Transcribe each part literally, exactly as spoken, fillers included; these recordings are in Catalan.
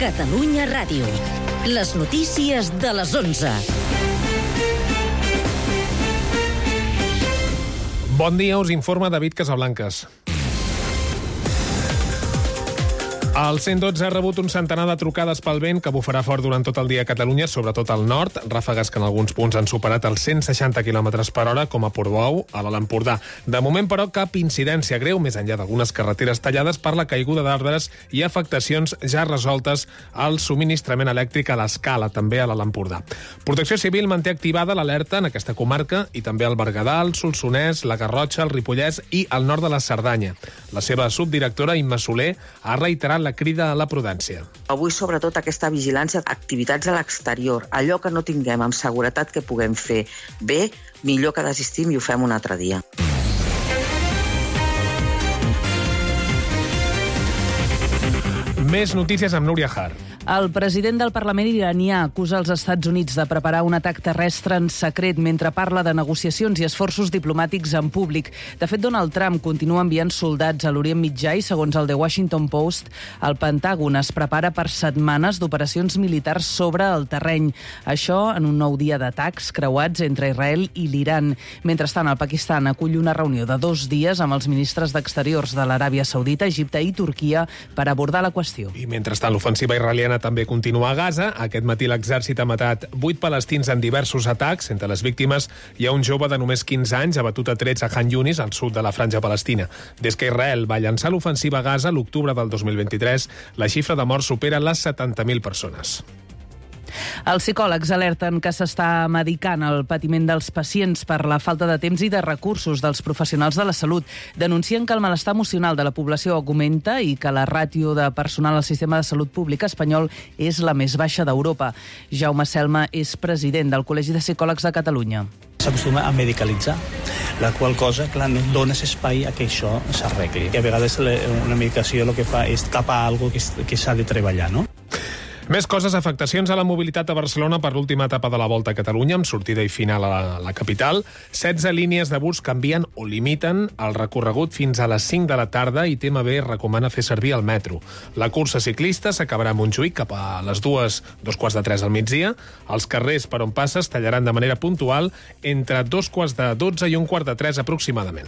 Catalunya Ràdio. Les notícies de les onze. Bon dia, us informa David Casablancas. El cent dotze ha rebut un centenar de trucades pel vent que bufarà fort durant tot el dia a Catalunya, sobretot al nord, ràfegues que en alguns punts han superat els cent seixanta quilòmetres per hora, com a Portbou, a l'Alt Empordà. De moment, però, cap incidència greu, més enllà d'algunes carreteres tallades per la caiguda d'arbres i afectacions ja resoltes al subministrament elèctric a l'Escala, també a l'Alt Empordà. Protecció Civil manté activada l'alerta en aquesta comarca i també al Berguedà, el Solsonès, la Garrotxa, el Ripollès i el nord de la Cerdanya. La seva subdirectora, Imma Soler, ha reiterat la crida a la prudència. Avui, sobretot, aquesta vigilància, activitats a l'exterior, allò que no tinguem amb seguretat que puguem fer bé, millor que desistim i ho fem un altre dia. Més notícies amb Núria Har. El president del Parlament iranià acusa els Estats Units de preparar un atac terrestre en secret mentre parla de negociacions i esforços diplomàtics en públic. De fet, Donald Trump continua enviant soldats a l'Orient Mitjà i, segons el The Washington Post, el Pentàgon es prepara per setmanes d'operacions militars sobre el terreny. Això en un nou dia d'atacs creuats entre Israel i l'Iran. Mentrestant, el Pakistan acull una reunió de dos dies amb els ministres d'Exteriors de l'Aràbia Saudita, Egipte i Turquia per abordar la qüestió. I mentrestant, l'ofensiva israeliana també continua a Gaza. Aquest matí l'exèrcit ha matat vuit palestins en diversos atacs. Entre les víctimes hi ha un jove de només quinze anys abatut a trets a Khan Yunis, al sud de la Franja Palestina. Des que Israel va llançar l'ofensiva a Gaza l'octubre del dos mil vint-i-tres, la xifra de morts supera les setanta mil persones. Els psicòlegs alerten que s'està medicant el patiment dels pacients per la falta de temps i de recursos dels professionals de la salut. Denuncien que el malestar emocional de la població augmenta i que la ràtio de personal al sistema de salut públic espanyol és la més baixa d'Europa. Jaume Selma és president del Col·legi de Psicòlegs de Catalunya. S'acostuma a medicalitzar, la qual cosa, clar, no dones espai a que això s'arregli. I a vegades una medicació el que fa és tapar alguna cosa que s'ha de treballar, no? Més coses, afectacions a la mobilitat a Barcelona per l'última etapa de la Volta a Catalunya, amb sortida i final a la, la capital. setze línies de bus canvien o limiten el recorregut fins a les cinc de la tarda i T M B recomana fer servir el metro. La cursa ciclista s'acabarà a Montjuïc cap a les dues, dos quarts de tres al migdia. Els carrers per on passa es tallaran de manera puntual entre dos quarts de dotze i un quart de tres aproximadament.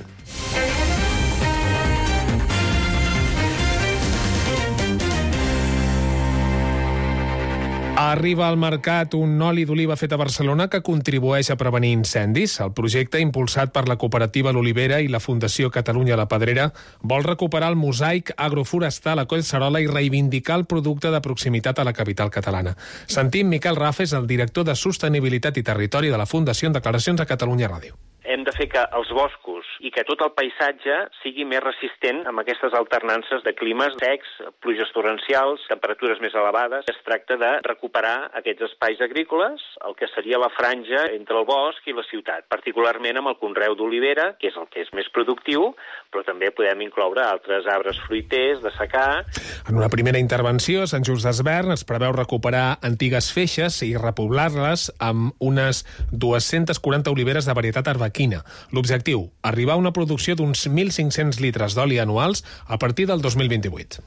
Arriba al mercat un oli d'oliva fet a Barcelona que contribueix a prevenir incendis. El projecte, impulsat per la cooperativa L'Olivera i la Fundació Catalunya La Pedrera, vol recuperar el mosaic agroforestal a Collserola i reivindicar el producte de proximitat a la capital catalana. Sentim Miquel Rafes, el director de Sostenibilitat i Territori de la Fundació, en declaracions a Catalunya Ràdio. Hem de fer que els boscos i que tot el paisatge sigui més resistent amb aquestes alternances de climes secs, pluges torrencials, temperatures més elevades. Es tracta de recuperar aquests espais agrícoles, el que seria la franja entre el bosc i la ciutat, particularment amb el conreu d'olivera, que és el que és més productiu, però també podem incloure altres arbres fruiters, de secà. En una primera intervenció a Sant Just Desvern es preveu recuperar antigues feixes i repoblar-les amb unes dues-centes quaranta oliveres de varietat arbequina. L'objectiu, arribar a una producció d'uns mil cinc-cents litres d'oli anuals a partir del dos mil vint-i-vuit.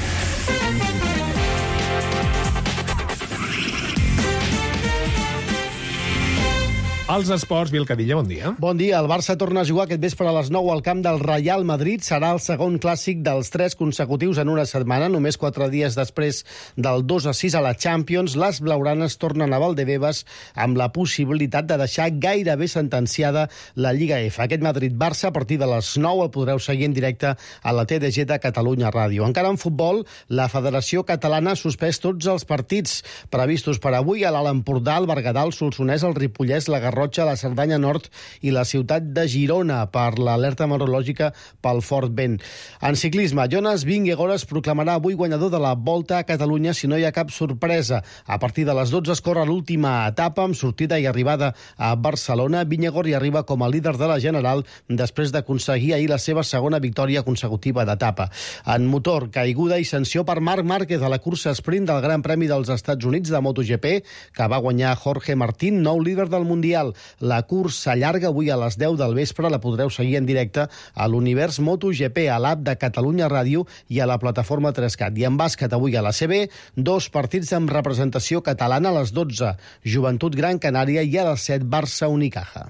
Els esports, Biel Cadilla, bon dia. Bon dia. El Barça torna a jugar aquest vespre a les nou al camp del Real Madrid. Serà el segon clàssic dels tres consecutius en una setmana. Només quatre dies després del dos a sis a la Champions, les blaugranes tornen a Valdebebas amb la possibilitat de deixar gairebé sentenciada la Lliga F. Aquest Madrid-Barça, a partir de les nou, el podreu seguir en directe a la T D G de Catalunya Ràdio. Encara en futbol, la Federació Catalana ha suspès tots els partits previstos per avui a l'Alt Empordà, el Berguedà, el Solsonès, el Ripollès, la Garrotxa, la Cerdanya Nord i la ciutat de Girona per l'alerta meteorològica pel fort vent. En ciclisme, Jonas Vingegaard es proclamarà avui guanyador de la Volta a Catalunya si no hi ha cap sorpresa. A partir de les dotze es corre l'última etapa amb sortida i arribada a Barcelona. Vingegaard hi arriba com a líder de la General després d'aconseguir ahir la seva segona victòria consecutiva d'etapa. En motor, caiguda i sanció per Marc Márquez a la cursa sprint del Gran Premi dels Estats Units de MotoGP, que va guanyar Jorge Martín, nou líder del Mundial. Mundial. La cursa llarga avui a les deu del vespre la podreu seguir en directe a l'Univers MotoGP, a l'app de Catalunya Ràdio i a la plataforma tres cat. I en bàsquet avui a la C B, dos partits amb representació catalana a les dotze, Joventut Gran Canària, i a les set, Barça Unicaja.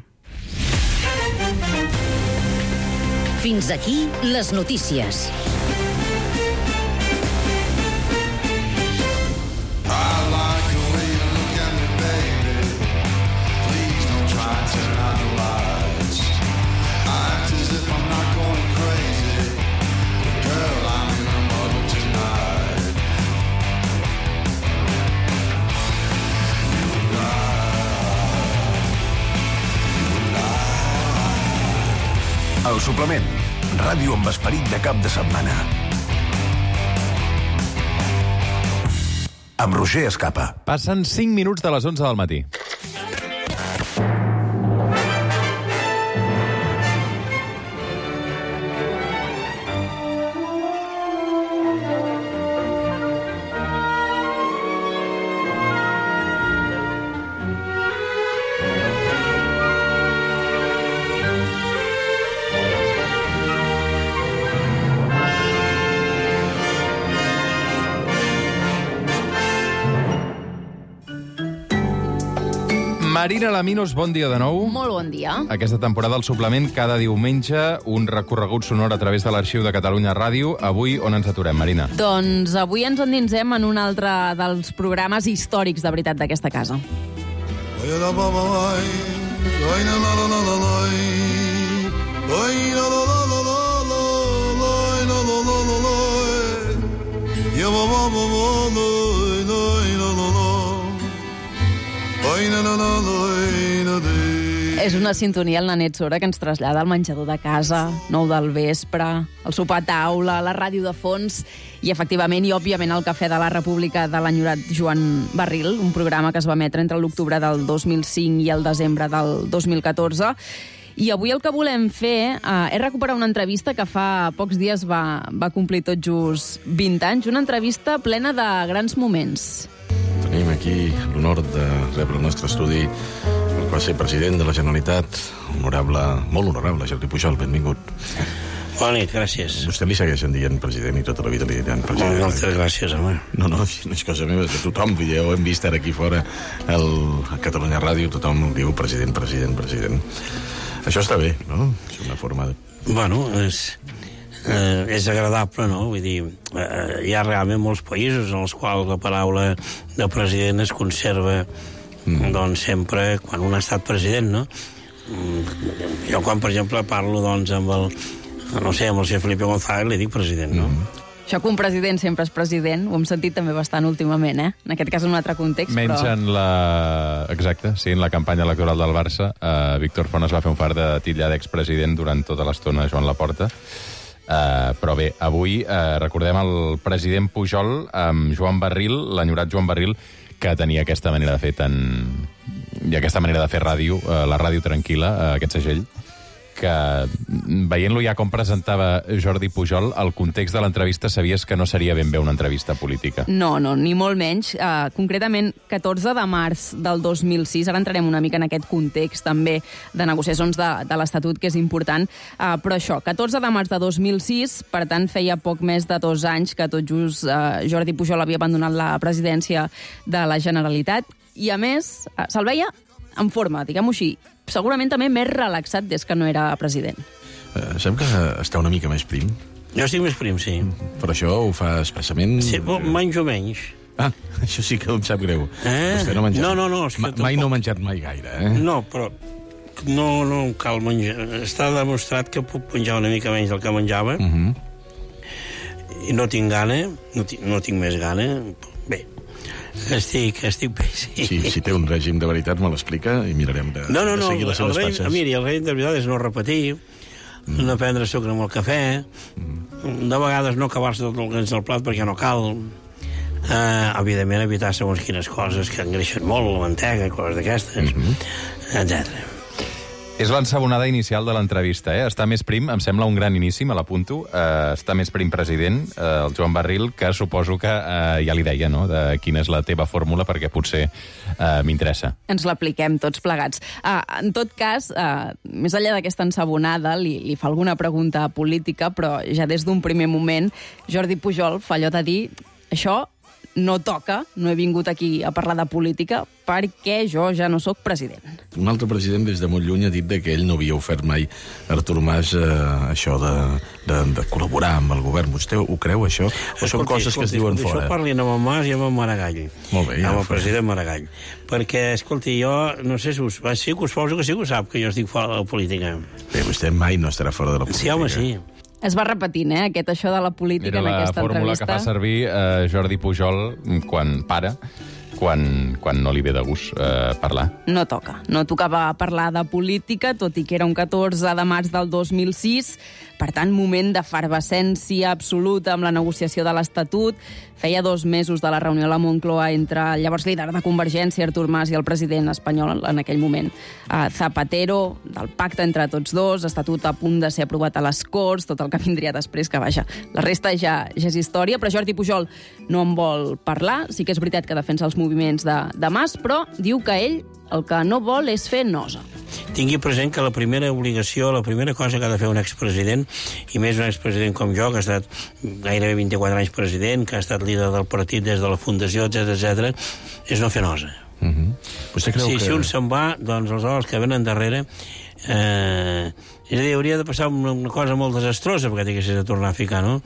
Fins aquí les notícies. El suplement. Ràdio amb esperit de cap de setmana. Amb Roger Escapa. Passen cinc minuts de les onze del matí. Marina Laminos, bon dia de nou. Molt bon dia. Aquesta temporada al suplement, cada diumenge, un recorregut sonor a través de l'Arxiu de Catalunya Ràdio. Avui, on ens aturem, Marina? Doncs avui ens endinsem en un altre dels programes històrics, de veritat, d'aquesta casa. És una sintonia, el Nanet Sora, que ens trasllada al menjador de casa, nou del vespre, el sopar a taula, la ràdio de fons i, efectivament, i òbviament, el Cafè de la República de l'enyorat Joan Barril, un programa que es va emetre entre l'octubre del dos mil cinc i el desembre del dos mil catorze. I avui el que volem fer eh, és recuperar una entrevista que fa pocs dies va, va complir tot just vint anys, una entrevista plena de grans moments. Tenim aquí l'honor de rebre el nostre estudi el que va ser president de la Generalitat, honorable, molt honorable, Jordi Pujol, benvingut. Bona nit, gràcies. Vostè li segueixen dient president i tota la vida li diran president. Moltes gràcies, home. No, no, no és cosa meva, és de tothom. Ja ho hem vist ara aquí fora, el, a Catalunya Ràdio, tothom diu president, president, president. Això està bé, no? És una forma de... Bueno, és... Eh, és agradable, no? Vull dir, eh, hi ha realment molts països en els quals la paraula de president es conserva mm. doncs sempre quan un ha estat president, no? Mm, jo quan, per exemple, parlo doncs amb el, no sé, amb el senyor Felipe González, li dic president, no? Mm. Això que un president sempre és president, ho hem sentit també bastant últimament, eh? En aquest cas en un altre context, Menys però... en la... Exacte, sí, en la campanya electoral del Barça, eh, Víctor Font es va fer un fart de titllar d'expresident durant tota l'estona Joan Laporta. Uh, però bé, avui uh, recordem el president Pujol amb Joan Barril, l'enyorat Joan Barril, que tenia aquesta manera de fer tan... i aquesta manera de fer ràdio, uh, la ràdio tranquil·la, uh, aquest segell, que veient-lo ja com presentava Jordi Pujol, el context de l'entrevista sabies que no seria ben bé una entrevista política. No, no, ni molt menys. Uh, concretament, catorze de març del dos mil sis, ara entrarem una mica en aquest context també de negociacions de, de l'Estatut, que és important, uh, però això, catorze de març de dos mil sis, per tant, feia poc més de dos anys que tot just uh, Jordi Pujol havia abandonat la presidència de la Generalitat, i a més, uh, se'l veia en forma, diguem-ho així, segurament també més relaxat des que no era president. Uh, sembla que està una mica més prim. Jo estic més prim, sí. Però això ho fa expressament... Sí, menys o menys. Ah, això sí que em sap greu. Eh? Vostè no ha menjat... No, no, no. És que Ma mai no ha menjat mai gaire, eh? No, però no, no cal menjar. Està demostrat que puc menjar una mica menys del que menjava. Uh -huh. I no tinc gana, no tinc, no tinc més gana. Bé, estic, estic bé, sí. sí. Si té un règim de veritat, me l'explica i mirarem de, no, no, de seguir no, les seves règim, passes. Miri, el règim de veritat és no repetir, mm. no prendre sucre amb el cafè, mm. de vegades no acabar-se tot el que és el plat perquè no cal, uh, evidentment evitar segons quines coses que engreixen molt, la mantega, coses d'aquestes, mm -hmm. etcètera. És l'ensabonada inicial de l'entrevista, eh? Està més prim, em sembla un gran inici, me l'apunto. Uh, està més prim president, uh, el Joan Barril, que suposo que uh, ja li deia, no?, de quina és la teva fórmula, perquè potser uh, m'interessa. Ens l'apliquem tots plegats. Uh, en tot cas, uh, més enllà d'aquesta ensabonada, li, li fa alguna pregunta política, però ja des d'un primer moment Jordi Pujol fa allò de dir això no toca, no he vingut aquí a parlar de política perquè jo ja no sóc president. Un altre president des de molt lluny ha dit que ell no havia ofert mai a Artur Mas eh, això de, de, de col·laborar amb el govern. Vostè ho creu, això? O escolti, són coses escolti, que es diuen escolti, fora? Això parlin amb el Mas i amb el Maragall. Molt bé, ja amb el president Maragall. Perquè, escolti, jo no sé si us... Sí que us poso que sí que ho sap, que jo estic fora de la política. Bé, vostè mai no estarà fora de la política. Sí, home, sí. Es va repetint, eh, aquest això de la política Mira en aquesta entrevista. Mira la fórmula que fa servir eh, Jordi Pujol quan para, quan, quan no li ve de gust eh, parlar. No toca. No tocava parlar de política, tot i que era un catorze de març del dos mil sis. Per tant, moment d'efervescència absoluta amb la negociació de l'Estatut. Feia dos mesos de la reunió a la Moncloa entre el llavors líder de Convergència, Artur Mas, i el president espanyol en aquell moment, uh, Zapatero, del pacte entre tots dos, Estatut a punt de ser aprovat a les Corts, tot el que vindria després, que vaja, la resta ja, ja és història, però Jordi Pujol no en vol parlar. Sí que és veritat que defensa els moviments de, de Mas, però diu que ell el que no vol és fer nosa. Tingui present que la primera obligació, la primera cosa que ha de fer un expresident, i més un expresident com jo, que ha estat gairebé vint-i-quatre anys president, que ha estat líder del partit des de la fundació, etcètera, etcètera, és no fer nosa. Uh -huh. Vostè creu sí, que... Si un se'n va, doncs els homes que venen darrere... Eh, és a dir, hauria de passar una, una cosa molt desastrosa perquè tinguessis de tornar a ficar, no?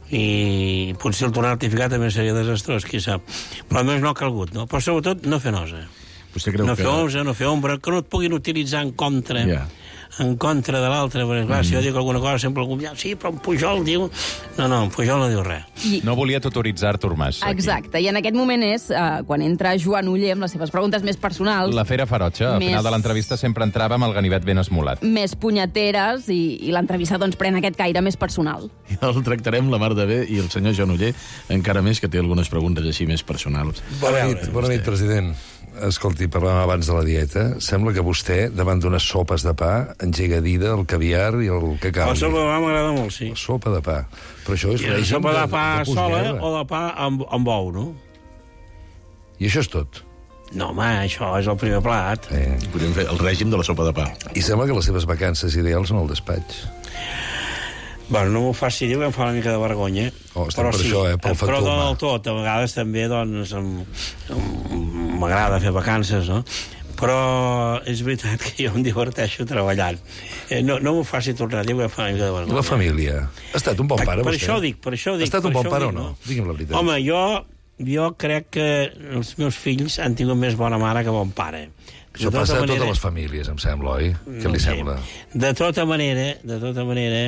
I potser el tornar a ficar també seria desastrós, qui sap. Però almenys no ha calgut, no? Però sobretot no fer nosa. Vostè creu no que... fer ombra, no fer ombra, que no et puguin utilitzar en contra, yeah. en contra de l'altre, perquè clar, mm. si jo dic alguna cosa sempre algú diu, sí, però en Pujol diu... No, no, en Pujol no diu res. I... No volia tutoritzar Artur Mas. Exacte, i en aquest moment és uh, quan entra Joan Oller amb les seves preguntes més personals. La fera ferotge, al més... final de l'entrevista sempre entrava amb el ganivet ben esmolat. Més punyeteres, i, i l'entrevista doncs pren aquest caire més personal. I el tractarem la mar de bé, i el senyor Joan Oller encara més, que té algunes preguntes així més personals. Bona nit, bona nit, president. Escolti, parlàvem abans de la dieta. Sembla que vostè, davant d'unes sopes de pa, engega dida, el caviar i el cacau. La sopa de pa m'agrada molt, sí. La sopa de pa. Però això és I la sopa de, de pa de sola o de pa amb, amb ou, no? I això és tot? No, home, això és el primer plat. Eh. Podríem fer el règim de la sopa de pa. I sembla que les seves vacances ideals són al despatx. Bueno, no m'ho faci dir, que em fa una mica de vergonya. Oh, estem però per sí, això, eh? Pel factor però no humà. del tot. A vegades també, doncs, m'agrada fer vacances, no? Però és veritat que jo em diverteixo treballant. Eh, no no m'ho faci tornar a dir, que em fa una mica de vergonya. La família. Ha estat un bon pare, per, per vostè? això dic, per això dic. Ha estat un per bon pare dic, o no? no? Digui'm la veritat. Home, jo, jo crec que els meus fills han tingut més bona mare que bon pare. Això tota passa manera, a totes les famílies, em sembla, oi? Què no li sé. sembla? De tota manera, de tota manera,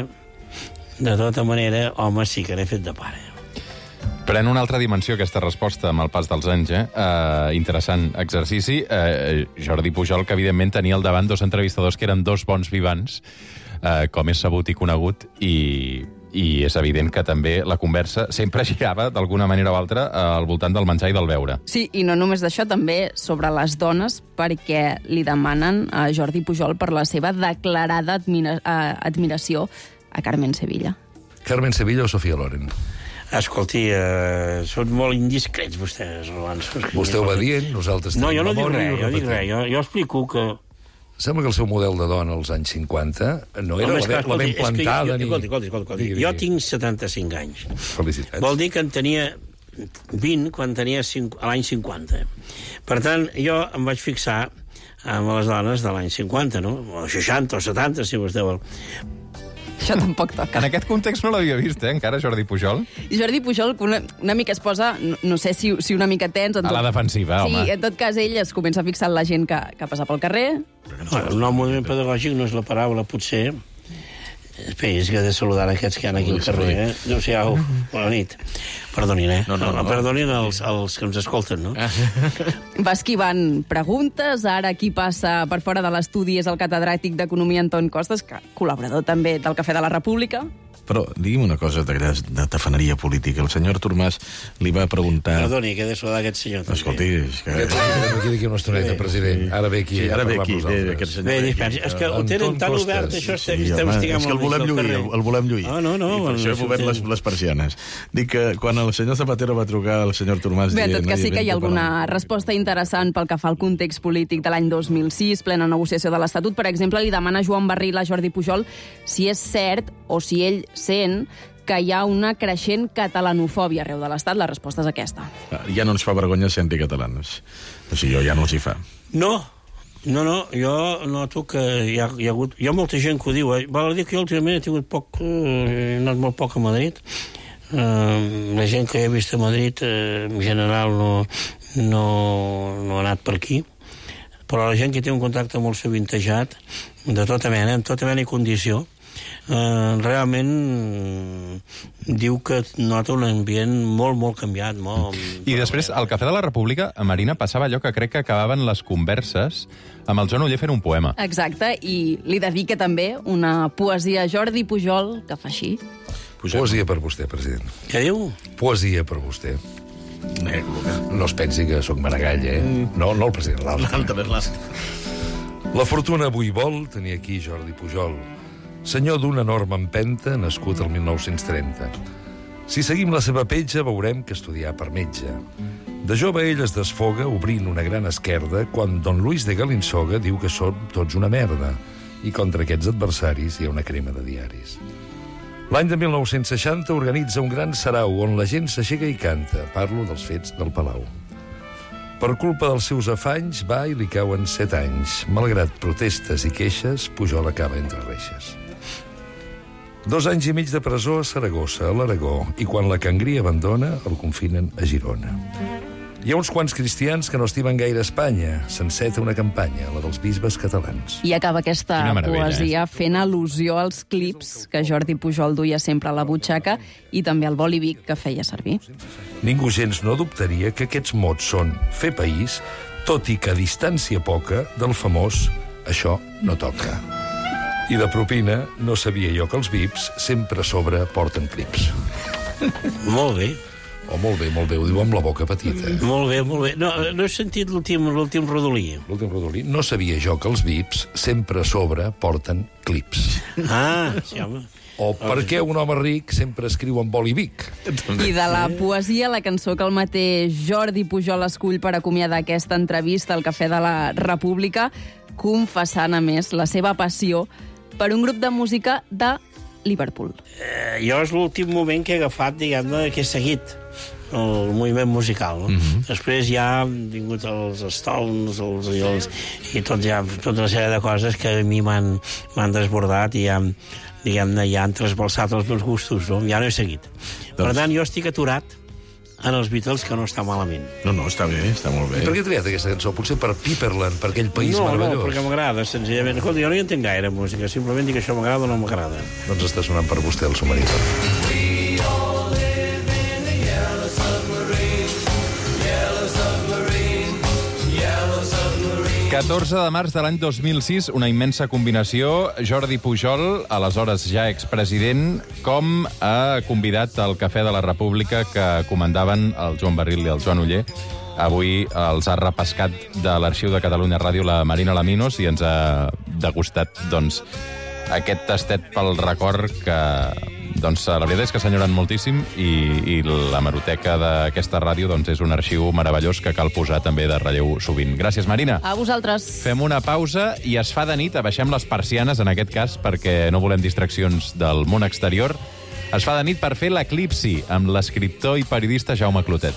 de tota manera, home, sí que n'he fet de pare. Pren una altra dimensió aquesta resposta amb el pas dels anys, eh? Uh, interessant exercici. Uh, Jordi Pujol, que evidentment tenia al davant dos entrevistadors que eren dos bons vivants, uh, com és sabut i conegut, i, i és evident que també la conversa sempre girava, d'alguna manera o altra, uh, al voltant del menjar i del beure. Sí, i no només d'això, també sobre les dones, perquè li demanen a Jordi Pujol per la seva declarada admira uh, admiració a Carmen Sevilla. Carmen Sevilla o Sofia Loren? Escolti, eh, són molt indiscrets, vostès, Roland. Vostè ho va dient, nosaltres... No, jo no dic memòria, res, jo dic res. Jo, jo explico que... Sembla que el seu model de dona als anys cinquanta no era Home, la, clar, la ben plantada jo, ni... Escolti, escolti, escolti. Digui, jo digui. tinc setanta-cinc anys. Felicitats. Vol dir que en tenia vint quan tenia l'any cinquanta. Per tant, jo em vaig fixar amb les dones de l'any cinquanta, no? O seixanta o setanta, si vostè vol. Això tampoc toca. En aquest context no l'havia vist, eh, encara, Jordi Pujol. I Jordi Pujol, que una, una mica es posa, no, no sé si, si una mica tens... En tot... A la defensiva, sí, home. Sí, en tot cas, ell es comença a fixar en la gent que, que passa pel carrer. No, el nou moviment pedagògic no és la paraula, potser. Espera, és que he de saludar aquests que hi ha aquí al carrer, eh? Adéu-siau, bona nit. Perdonin, eh? No, no, no. Perdonin els, els que ens escolten, no? Va esquivant preguntes. Ara qui passa per fora de l'estudi és el catedràtic d'Economia Anton Costas, que col·laborador també del Cafè de la República. Però digui'm una cosa de, de tafaneria política. El senyor Artur Mas li va preguntar... Perdoni, que he de saludar aquest senyor. Escolti, és que... Aquí d'aquí una estoneta, president. Ara ve aquí. Sí, ara ve aquí. Bé, dispensi. És que ho tenen tan obert, això, que estem estigant és que el volem lluir, el volem lluir. Ah, no, no. I per això he obert les, les persianes. Dic que quan el senyor Zapatero va trucar al senyor Artur Mas... Bé, en tot cas sí que hi ha alguna resposta interessant pel que fa al context polític de l'any dos mil sis, plena negociació de l'Estatut. Per exemple, li demana Joan Barril a Jordi Pujol si és cert o si ell sent que hi ha una creixent catalanofòbia arreu de l'Estat. La resposta és aquesta. Ja no ens fa vergonya ser anticatalans. O sigui, jo ja no els hi fa. No, no, no, jo noto que hi ha, hi ha hagut... Hi ha molta gent que ho diu, eh? Val a dir que jo últimament he tingut poc... Eh, he anat molt poc a Madrid. Eh, la gent que he vist a Madrid, eh, en general, no, no, no ha anat per aquí. Però la gent que té un contacte molt sovintejat, de tota mena, en tota mena i condició, Uh, realment diu que nota un ambient molt, molt canviat. Molt... I després, al Cafè de la República, a Marina, passava allò que crec que acabaven les converses amb el Joan Oller fent un poema. Exacte, i li dedica també una poesia a Jordi Pujol, que fa així. Poesia per vostè, president. Què diu? Poesia per vostè. No es pensi que sóc Maragall, eh? No, no el president, l'altre. La fortuna avui vol tenir aquí Jordi Pujol, senyor d'una enorme empenta, nascut el mil nou-cents trenta. Si seguim la seva petja, veurem que estudià per metge. De jove ell es desfoga obrint una gran esquerda quan don Luis de Galinsoga diu que són tots una merda i contra aquests adversaris hi ha una crema de diaris. L'any de mil nou-cents seixanta organitza un gran sarau on la gent s'aixeca i canta. Parlo dels fets del Palau. Per culpa dels seus afanys va i li cauen set anys. Malgrat protestes i queixes, Pujol acaba entre reixes. Dos anys i mig de presó a Saragossa, a l'Aragó, i quan la Cangria abandona, el confinen a Girona. Hi ha uns quants cristians que no estimen gaire Espanya. S'enceta una campanya, la dels bisbes catalans. I acaba aquesta poesia eh? fent al·lusió als clips que Jordi Pujol duia sempre a la butxaca i també al boli Vic que feia servir. Ningú gens no dubtaria que aquests mots són fer país, tot i que a distància poca del famós això no toca. I de propina, no sabia jo que els V I Ps sempre a sobre porten clips. Molt bé. Oh, molt bé, molt bé, ho diu amb la boca petita. Molt bé, molt bé. No, no he sentit l'últim rodolí. L'últim rodolí? No sabia jo que els V I Ps sempre a sobre porten clips. Ah, sí, home. O per què un home ric sempre escriu amb boli Vic? I de la poesia, la cançó que el mateix Jordi Pujol escull per acomiadar aquesta entrevista al Cafè de la República, confessant, a més, la seva passió per un grup de música de Liverpool. Eh, jo és l'últim moment que he agafat, diguem-ne, que he seguit el moviment musical. No? Mm-hmm. Després ja han vingut els Stones els, i, els, i tot, ja, tota una sèrie de coses que a mi m'han desbordat i ja, diguem-ne, ja han trasbalsat els meus gustos. No? Ja no he seguit. Doncs... Per tant, jo estic aturat en els Beatles, que no està malament. No, no, està bé, està molt bé. I per què triat aquesta cançó? Potser per Piperland, per aquell país no, meravellós? No, perquè m'agrada, senzillament. Escolta, jo no hi entenc gaire música, simplement dic que això m'agrada o no m'agrada. Doncs està sonant per vostè el submarí. catorze de març de l'any dos mil sis, una immensa combinació. Jordi Pujol, aleshores ja expresident, com ha convidat al Cafè de la República que comandaven el Joan Barril i el Joan Oller. Avui els ha repescat de l'Arxiu de Catalunya Ràdio la Marina Laminos i ens ha degustat, doncs, aquest tastet pel record que... Doncs la veritat és que s'enyoren moltíssim i, i la hemeroteca d'aquesta ràdio doncs, és un arxiu meravellós que cal posar també de relleu sovint. Gràcies, Marina. A vosaltres. Fem una pausa i es fa de nit. Abaixem les persianes, en aquest cas, perquè no volem distraccions del món exterior. Es fa de nit per fer l'Eclipsi amb l'escriptor i periodista Jaume Clotet.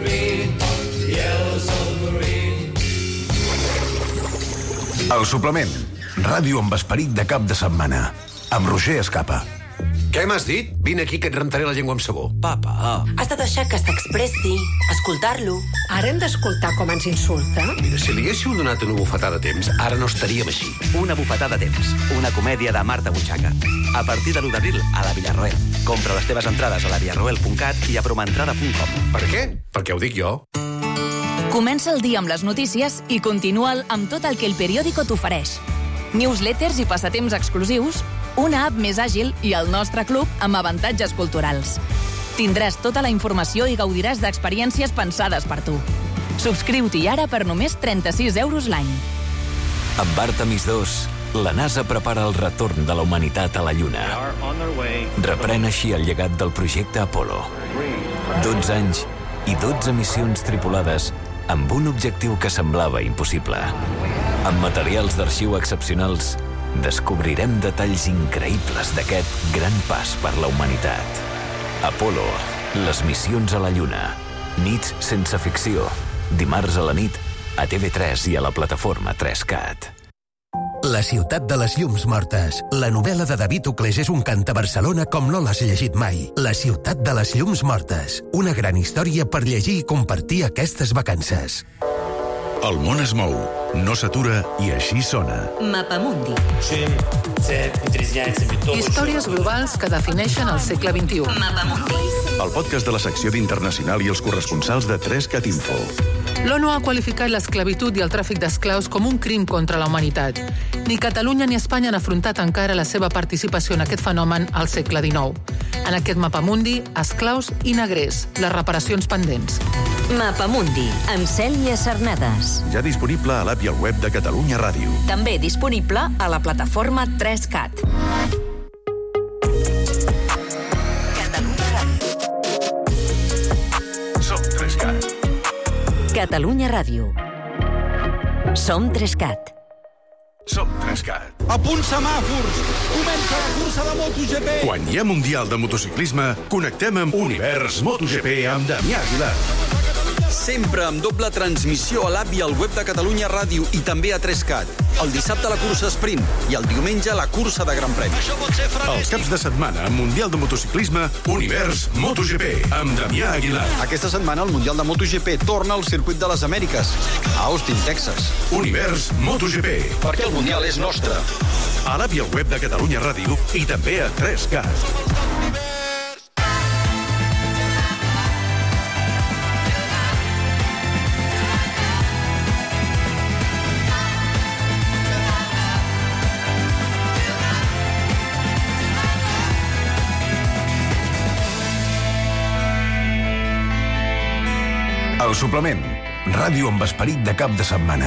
El suplement. Ràdio amb esperit de cap de setmana. Amb Roger Escapa. Què m'has dit? Vine aquí que et rentaré la llengua amb sabó. Papa. Has de deixar que s'expressi, escoltar-lo. Ara hem d'escoltar com ens insulta? Mira, si li haguéssiu donat una bufetada a temps, ara no estaríem així. Una bufetada a temps. Una comèdia de Marta Butxaca. A partir de l'u d'abril, a la Villarroel. Compra les teves entrades a la villarroel punt cat i a promentrada punt com. Per què? Perquè ho dic jo. Comença el dia amb les notícies i continua'l amb tot el que el periòdico t'ofereix. Newsletters i passatemps exclusius, una app més àgil i el nostre club amb avantatges culturals. Tindràs tota la informació i gaudiràs d'experiències pensades per tu. Subscriu-t'hi ara per només trenta-sis euros l'any. Amb Artemis dos, la NASA prepara el retorn de la humanitat a la Lluna. Reprèn així el llegat del projecte Apollo. dotze anys i dotze missions tripulades amb un objectiu que semblava impossible. Amb materials d'arxiu excepcionals, descobrirem detalls increïbles d'aquest gran pas per la humanitat. Apollo, les missions a la Lluna. Nits sense ficció. Dimarts a la nit, a T V tres i a la plataforma tres cat. La ciutat de les llums mortes. La novel·la de David Uclés és un cant a Barcelona com no l'has llegit mai. La ciutat de les llums mortes. Una gran història per llegir i compartir aquestes vacances. El món es mou, no s'atura i així sona. Mapamundi. Històries globals que defineixen el segle vint-i-u. Mapamundi. El podcast de la secció d'Internacional i els corresponsals de tres cat info. L'ONU ha qualificat l'esclavitud i el tràfic d'esclaus com un crim contra la humanitat. Ni Catalunya ni Espanya han afrontat encara la seva participació en aquest fenomen al segle dinou. En aquest mapamundi, esclaus i negrers, les reparacions pendents. Mapamundi, amb Cèlia Cernades. Ja disponible a l'app i al web de Catalunya Ràdio. També disponible a la plataforma tres cat. Som tres cat. Catalunya Ràdio. Som tres cat. Som tres cat. A punt semàfors! Comença la cursa de MotoGP! Quan hi ha Mundial de Motociclisme, connectem amb Univers MotoGP amb Damià Aguilar. Sempre amb doble transmissió a l'app i al web de Catalunya Ràdio i també a tres cat. El dissabte la cursa sprint i el diumenge la cursa de Gran Premi. Els caps de setmana amb Mundial de Motociclisme, Univers MotoGP amb Damià Aguilar. Aquesta setmana el Mundial de MotoGP torna al circuit de les Amèriques, a Austin, Texas. Univers MotoGP. Perquè el Mundial és nostre. A l'app i al web de Catalunya Ràdio i també a tres cat. El suplement. Ràdio amb esperit de cap de setmana.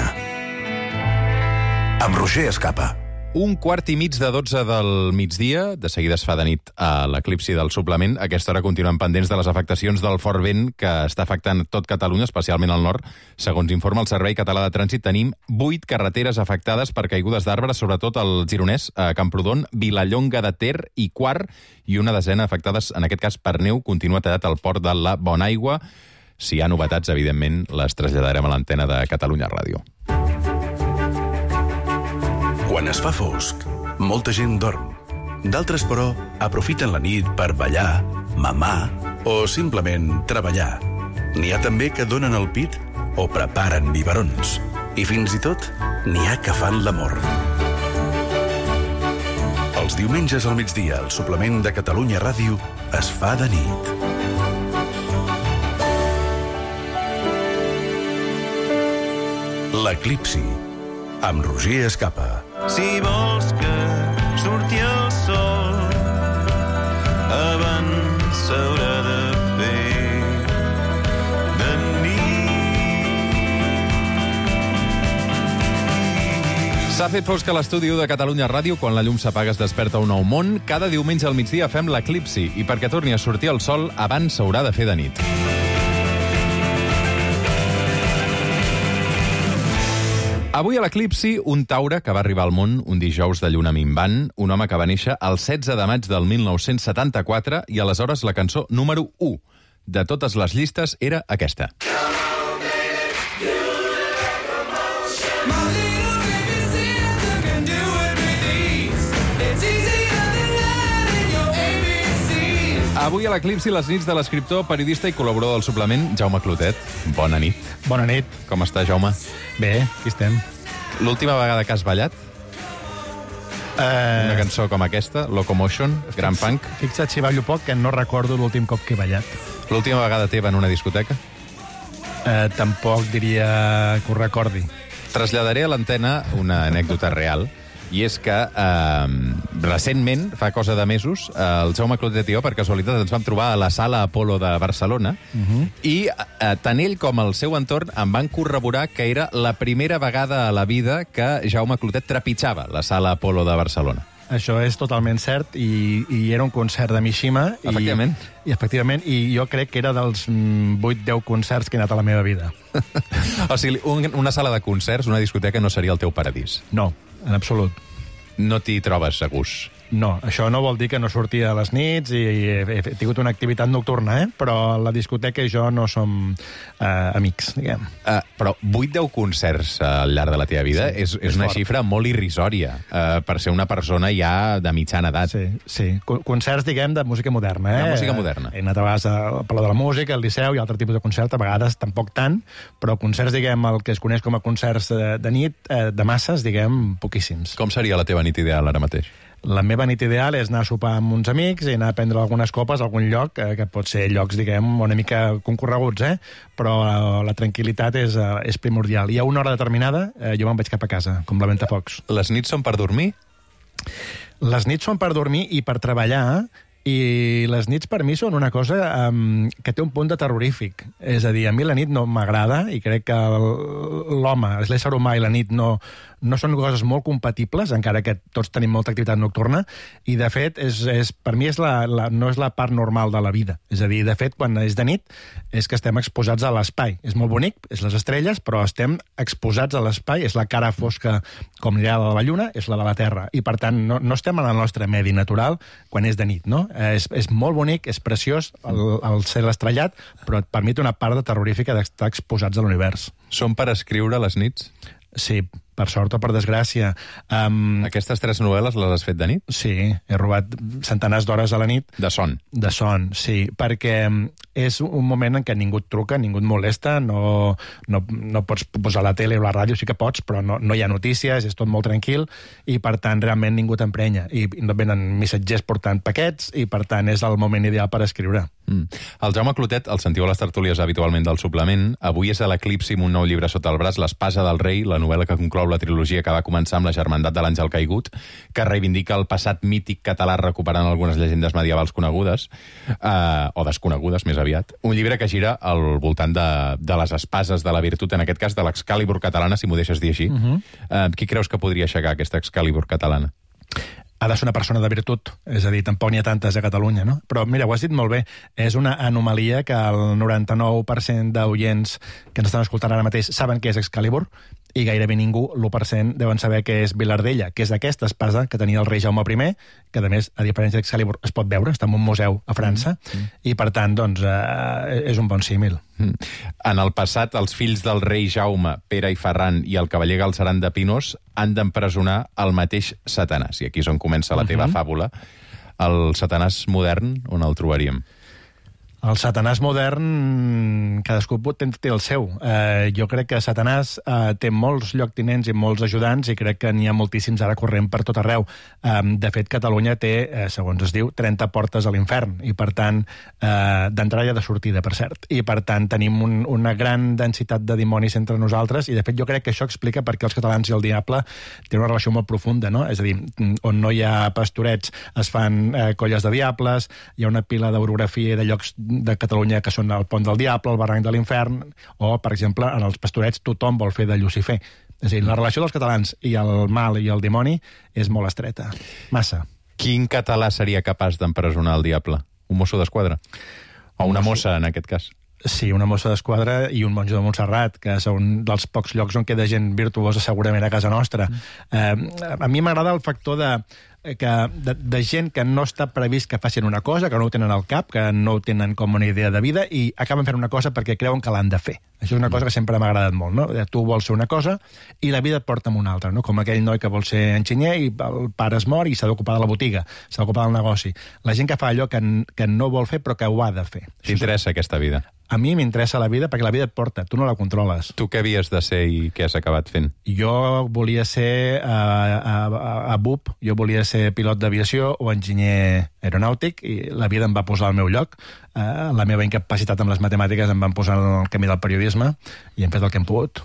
Amb Roger Escapa. Un quart i mig de dotze del migdia, de seguida es fa de nit a l'eclipsi del suplement. A aquesta hora continuem pendents de les afectacions del fort vent que està afectant tot Catalunya, especialment al nord. Segons informa el Servei Català de Trànsit, tenim vuit carreteres afectades per caigudes d'arbres, sobretot al Gironès, a Camprodon, Vilallonga de Ter i Quart, i una desena afectades, en aquest cas per neu. Continua tallat el port de la Bonaigua. Si hi ha novetats, evidentment, les traslladarem a l'antena de Catalunya Ràdio. Quan es fa fosc, molta gent dorm. D'altres, però, aprofiten la nit per ballar, mamar o simplement treballar. N'hi ha també que donen el pit o preparen biberons. I fins i tot n'hi ha que fan l'amor. Els diumenges al migdia, el suplement de Catalunya Ràdio es fa de nit. L'eclipsi, amb Roger Escapa. Si vols que surti el sol, abans s'haurà de fer de nit. S'ha fet fosc a l'estudi de Catalunya Ràdio. Quan la llum s'apaga es desperta un nou món. Cada diumenge al migdia fem l'eclipsi i perquè torni a sortir el sol abans s'haurà de fer de nit. Avui a l'eclipsi, un taure que va arribar al món un dijous de lluna minvant, un home que va néixer el setze de maig del mil nou-cents setanta-quatre i aleshores la cançó número u de totes les llistes era aquesta. Avui a l'eclipsi, les nits de l'escriptor, periodista i col·laborador del suplement, Jaume Clotet. Bona nit. Bona nit. Com està, Jaume? Bé, aquí estem. L'última vegada que has ballat? Uh... Una cançó com aquesta, Locomotion, Gran Punk. Fixa't si ballo poc, que no recordo l'últim cop que he ballat. L'última vegada teva en una discoteca? Uh, tampoc diria que ho recordi. Traslladaré a l'antena una anècdota real i és que eh, recentment, fa cosa de mesos, eh, el Jaume Clotet i jo, per casualitat, ens vam trobar a la Sala Apolo de Barcelona Mhm. i eh, tant ell com el seu entorn em van corroborar que era la primera vegada a la vida que Jaume Clotet trepitjava la Sala Apolo de Barcelona. Això és totalment cert, i, i era un concert de Mishima. I, Efectivament. I, efectivament, i jo crec que era dels mm, vuit deu concerts que he anat a la meva vida. O sigui, un, una sala de concerts, una discoteca, no seria el teu paradís. No, en absolut. No t'hi trobes a gust. No, això no vol dir que no sortia a les nits i, i he, he tingut una activitat nocturna, eh? Però la discoteca i jo no som eh, amics, diguem. Uh, però vuit deu concerts al llarg de la teva vida Sí, és, és, és una fort. xifra molt irrisòria uh, per ser una persona ja de mitjana edat. Sí, sí. Con- Concerts, diguem, de música moderna, eh? De música moderna. He anat a vegades al Palau de la Música, al Liceu i altre tipus de concert, a vegades tampoc tant, però concerts, diguem, el que es coneix com a concerts de, de nit, eh, de masses, diguem, poquíssims. Com seria la teva nit ideal ara mateix? La meva nit ideal és anar a sopar amb uns amics i anar a prendre algunes copes a algun lloc, eh, que pot ser llocs, diguem, una mica concorreguts, eh? Però eh, la tranquil·litat és, eh, és primordial. I a una hora determinada eh, jo me'n vaig cap a casa, com la ventafocs. Les nits són per dormir? Les nits són per dormir i per treballar, i les nits per mi són una cosa um, que té un punt de terrorífic. És a dir, a mi la nit no m'agrada i crec que el- l'home, l'ésser humà i la nit no, no són coses molt compatibles, encara que tots tenim molta activitat nocturna, i de fet, és, és, per mi és la, la, no és la part normal de la vida. És a dir, de fet, quan és de nit, és que estem exposats a l'espai. És molt bonic, és les estrelles, però estem exposats a l'espai, és la cara fosca com hi ha de la Lluna, és la de la Terra, i per tant no, no estem en el nostre medi natural quan és de nit, no? És, és molt bonic, és preciós el, el cel estrellat, però per mi té una part de terrorífica d'estar exposats a l'univers. Són per escriure les nits? Sí, per sort o per desgràcia. Um, Aquestes tres novel·les les has fet de nit? Sí, he robat centenars d'hores a la nit. De son? De son, sí, perquè és un moment en què ningú et truca, ningú et molesta, no, no, no pots posar la tele o la ràdio, sí que pots, però no, no hi ha notícies, és tot molt tranquil, i per tant realment ningú t'emprenya. I no venen missatgers portant paquets, i per tant és el moment ideal per escriure. Mm. El Jaume Clotet, el sentiu a les tertúlies habitualment del suplement, avui és a l'Eclipsi amb un nou llibre sota el braç, L'Espasa del Rei, la novel·la que conclou la trilogia que va començar amb la Germandat de l'Àngel Caigut, que reivindica el passat mític català recuperant algunes llegendes medievals conegudes, eh, o desconegudes, més aviat. Un llibre que gira al voltant de, de les espases de la virtut, en aquest cas de l'Excalibur catalana, si m'ho deixes dir així. Mhm. eh, qui creus que podria aixecar aquesta Excalibur catalana? Ha de ser una persona de virtut, és a dir, tampoc n'hi ha tantes a Catalunya, no? Però mira, ho has dit molt bé, és una anomalia que el noranta-nou per cent d'oients que ens estan escoltant ara mateix saben què és Excalibur, i gairebé ningú, l'u per cent, deuen saber què és Vilardella, que és aquesta espasa que tenia el rei Jaume primer, que a més, a diferència d'Excalibur, es pot veure, està en un museu a França, mm. i per tant, doncs, eh, és un bon símil. Mm. En el passat, els fills del rei Jaume, Pere i Ferran i el cavaller Galceran de Pinós han d'empresonar el mateix Satanàs. I aquí és on comença la teva Mhm. fàbula. El Satanàs modern, on el trobaríem? El Satanàs modern, cadascú pot té, té el seu. Eh, jo crec que Satanàs eh, té molts lloctinents i molts ajudants, i crec que n'hi ha moltíssims ara corrent per tot arreu. Eh, de fet, Catalunya té, eh, segons es diu, trenta portes a l'infern, i per tant, eh, d'entrada i de sortida, per cert. I per tant, tenim un, una gran densitat de dimonis entre nosaltres, i de fet jo crec que això explica per què els catalans i el diable tenen una relació molt profunda, no? És a dir, on no hi ha pastorets es fan eh, colles de diables, hi ha una pila d'orografia i de llocs de Catalunya que són el Pont del Diable, el Barranc de l'Infern, o, per exemple, en els pastorets tothom vol fer de Lucifer. És a dir, la relació dels catalans i el mal i el dimoni és molt estreta. Massa. Quin català seria capaç d'empresonar el diable? Un mosso d'esquadra? O una mossa, en aquest cas? Sí, una mossa d'esquadra i un monjo de Montserrat, que són dels pocs llocs on queda gent virtuosa segurament a casa nostra. Mm. Eh, a mi m'agrada el factor de que de, de gent que no està previst que facin una cosa, que no ho tenen al cap, que no ho tenen com una idea de vida, i acaben fent una cosa perquè creuen que l'han de fer. Això és una cosa que sempre m'ha agradat molt, no? Tu vols fer una cosa i la vida et porta amb una altra, no? Com aquell noi que vol ser enginyer i el pare es mor i s'ha d'ocupar de la botiga, s'ha d'ocupar del negoci. La gent que fa allò que, que no vol fer però que ho ha de fer. T'interessa aquesta vida? A mi m'interessa la vida perquè la vida et porta, tu no la controles. Tu què havies de ser i què has acabat fent? Jo volia ser a, a, a, a B U P, jo volia ser pilot d'aviació o enginyer aeronàutic, i la vida em va posar al meu lloc. Uh, la meva incapacitat amb les matemàtiques em van posar en el camí del periodisme i hem fet el que hem pogut.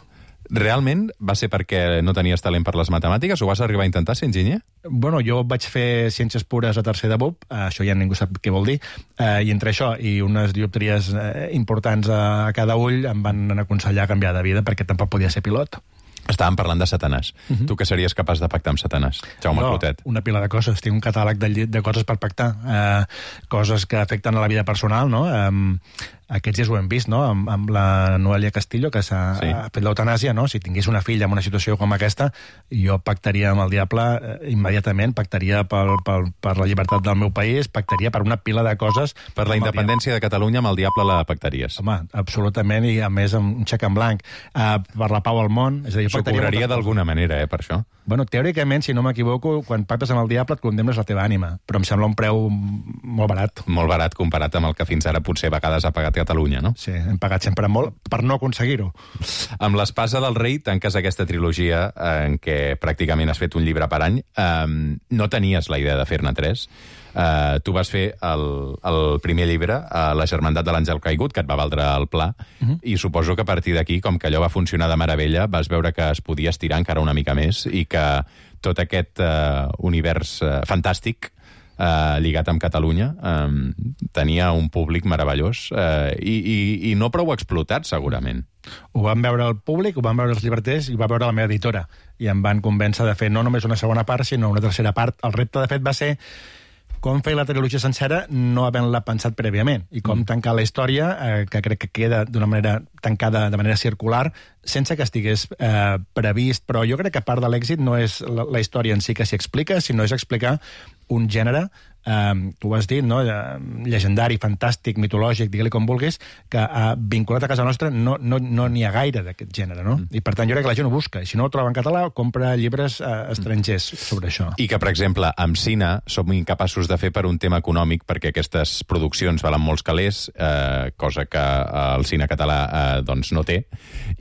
Realment va ser perquè no tenies talent per les matemàtiques o vas arribar a intentar ser enginyer? Bueno, jo vaig fer ciències pures a tercer de B U P, això ja ningú sap què vol dir, eh, i entre això i unes dioptries eh, importants a cada ull em van aconsellar canviar de vida perquè tampoc podia ser pilot. Estàvem parlant de Satanàs. Uh-huh. Tu què series capaç de pactar amb Satanàs? Jaume no, Clotet. Una pila de coses. Tinc un catàleg de, de coses per pactar. Eh, coses que afecten a la vida personal, no? Eh, aquests dies ho hem vist, no?, amb, amb la Noelia Castillo, que s'ha sí. fet l'eutanàsia, no? Si tingués una filla en una situació com aquesta, jo pactaria amb el diable eh, immediatament, pactaria pel, pel, per la llibertat del meu país, pactaria per una pila de coses... Per la independència de Catalunya amb el diable la pactaries. Home, absolutament, i a més amb un xec en blanc. Eh, per la pau al món... És a dir, s'ho cobraria d'alguna manera, eh, per això? Bueno, teòricament, si no m'equivoco, quan pactes amb el diable et condemnes la teva ànima, però em sembla un preu molt barat. Molt barat comparat amb el que fins ara potser a vegades ha pagat Catalunya, no? Sí, hem pagat sempre molt per no aconseguir-ho. Amb l'Espasa del Rei tanques aquesta trilogia en què pràcticament has fet un llibre per any. Um, no tenies la idea de fer-ne tres. Uh, tu vas fer el, el primer llibre, uh, La germandat de l'Àngel Caigut, que et va valdre el pla, uh-huh. i suposo que a partir d'aquí, com que allò va funcionar de meravella, vas veure que es podia estirar encara una mica més i que tot aquest uh, univers uh, fantàstic Uh, lligat amb Catalunya, um, tenia un públic meravellós uh, i, i, i no prou explotat, segurament. Ho van veure el públic, ho van veure els llibreters i ho va veure la meva editora. I em van convèncer de fer no només una segona part, sinó una tercera part. El repte, de fet, va ser com fer la trilogia sencera no havent-la pensat prèviament i com mm. tancar la història, eh, que crec que queda d'una manera tancada de manera circular, sense que estigués eh, previst. Però jo crec que part de l'èxit no és la, la història en si que s'hi explica, sinó és explicar un gènere, eh, tu ho has dit, no? Llegendari, fantàstic, mitològic, digue-li com vulguis, que eh, vinculat a casa nostra no n'hi no, no ha gaire d'aquest gènere, no? Mm. I per tant jo crec que la gent ho busca, i si no ho troba en català, compra llibres eh, estrangers mm. sobre això. I que, per exemple, amb cine som incapaços de fer per un tema econòmic, perquè aquestes produccions valen molts calés, eh, cosa que eh, el cine català eh, doncs no té,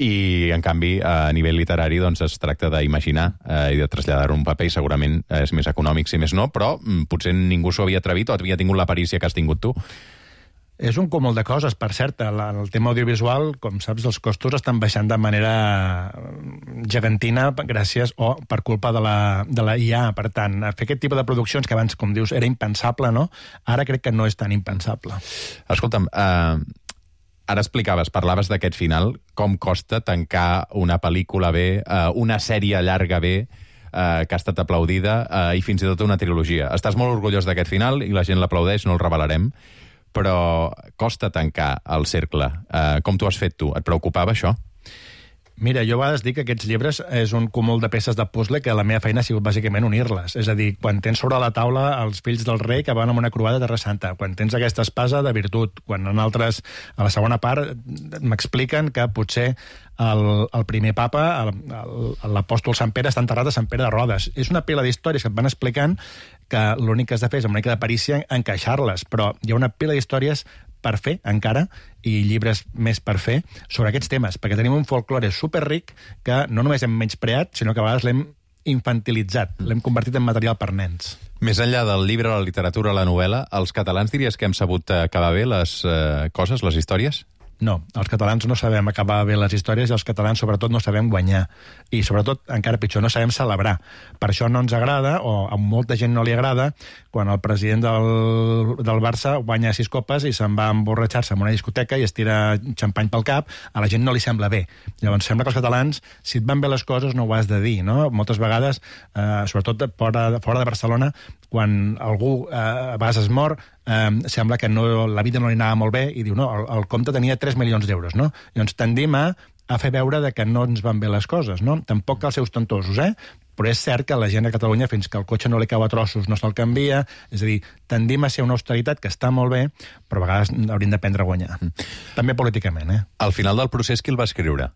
i en canvi a nivell literari doncs es tracta d'imaginar eh, i de traslladar-ho un paper, i segurament és més econòmic si més no, però mm, potser ningú s'ho havia atrevit o havia tingut l'aparícia que has tingut tu. És un cúmul de coses, per cert. El, el tema audiovisual, com saps, els costos estan baixant de manera gegantina gràcies o per culpa de la, de la I A. Per tant, fer aquest tipus de produccions que abans, com dius, era impensable, no? Ara crec que no és tan impensable. Escolta'm, eh, ara explicaves, parlaves d'aquest final, com costa tancar una pel·lícula bé, eh, una sèrie llarga bé, Uh, que ha estat aplaudida, uh, i fins i tot una trilogia. Estàs molt orgullós d'aquest final i la gent l'aplaudeix, no el revelarem, però costa tancar el cercle. Uh, com t'ho has fet tu? Et preocupava això? Mira, jo a vegades dic que aquests llibres és un cúmul de peces de puzzle que la meva feina ha sigut bàsicament unir-les. És a dir, quan tens sobre la taula els fills del rei que van amb una croada de Terra Santa, quan tens aquesta espasa de virtut, quan en altres, a la segona part, m'expliquen que potser el, el primer papa, l'apòstol Sant Pere, està enterrat a Sant Pere de Rodes. És una pila d'històries que et van explicant que l'únic que has de fer és amb una mica de perícia encaixar-les, però hi ha una pila d'històries per fer, encara, i llibres més per fer, sobre aquests temes, perquè tenim un folklore superric que no només hem menyspreat, sinó que a vegades l'hem infantilitzat, l'hem convertit en material per nens. Més enllà del llibre, la literatura, la novel·la, els catalans diries que hem sabut acabar bé les eh, coses, les històries? No, els catalans no sabem acabar bé les històries i els catalans sobretot no sabem guanyar. I sobretot, encara pitjor, no sabem celebrar. Per això no ens agrada, o a molta gent no li agrada, quan el president del, del Barça guanya sis copes i se'n va a emborratxar-se en una discoteca i es tira xampany pel cap, a la gent no li sembla bé. Llavors sembla que els catalans, si et van bé les coses, no ho has de dir, no? Moltes vegades, eh, sobretot fora, fora de Barcelona, quan algú eh, a vegades es mor, eh, sembla que no, la vida no li anava molt bé i diu, no, el, el compte tenia tres milions d'euros, no? Llavors tendim a, a fer veure de que no ens van bé les coses, no? Tampoc cal ser ostentosos, eh? Però és cert que la gent a Catalunya, fins que el cotxe no li cau a trossos, no se'l canvia, és a dir, tendim a ser una austeritat que està molt bé, però a vegades hauríem d'aprendre a guanyar. Mm. També políticament, eh? Al final del procés, qui el va escriure?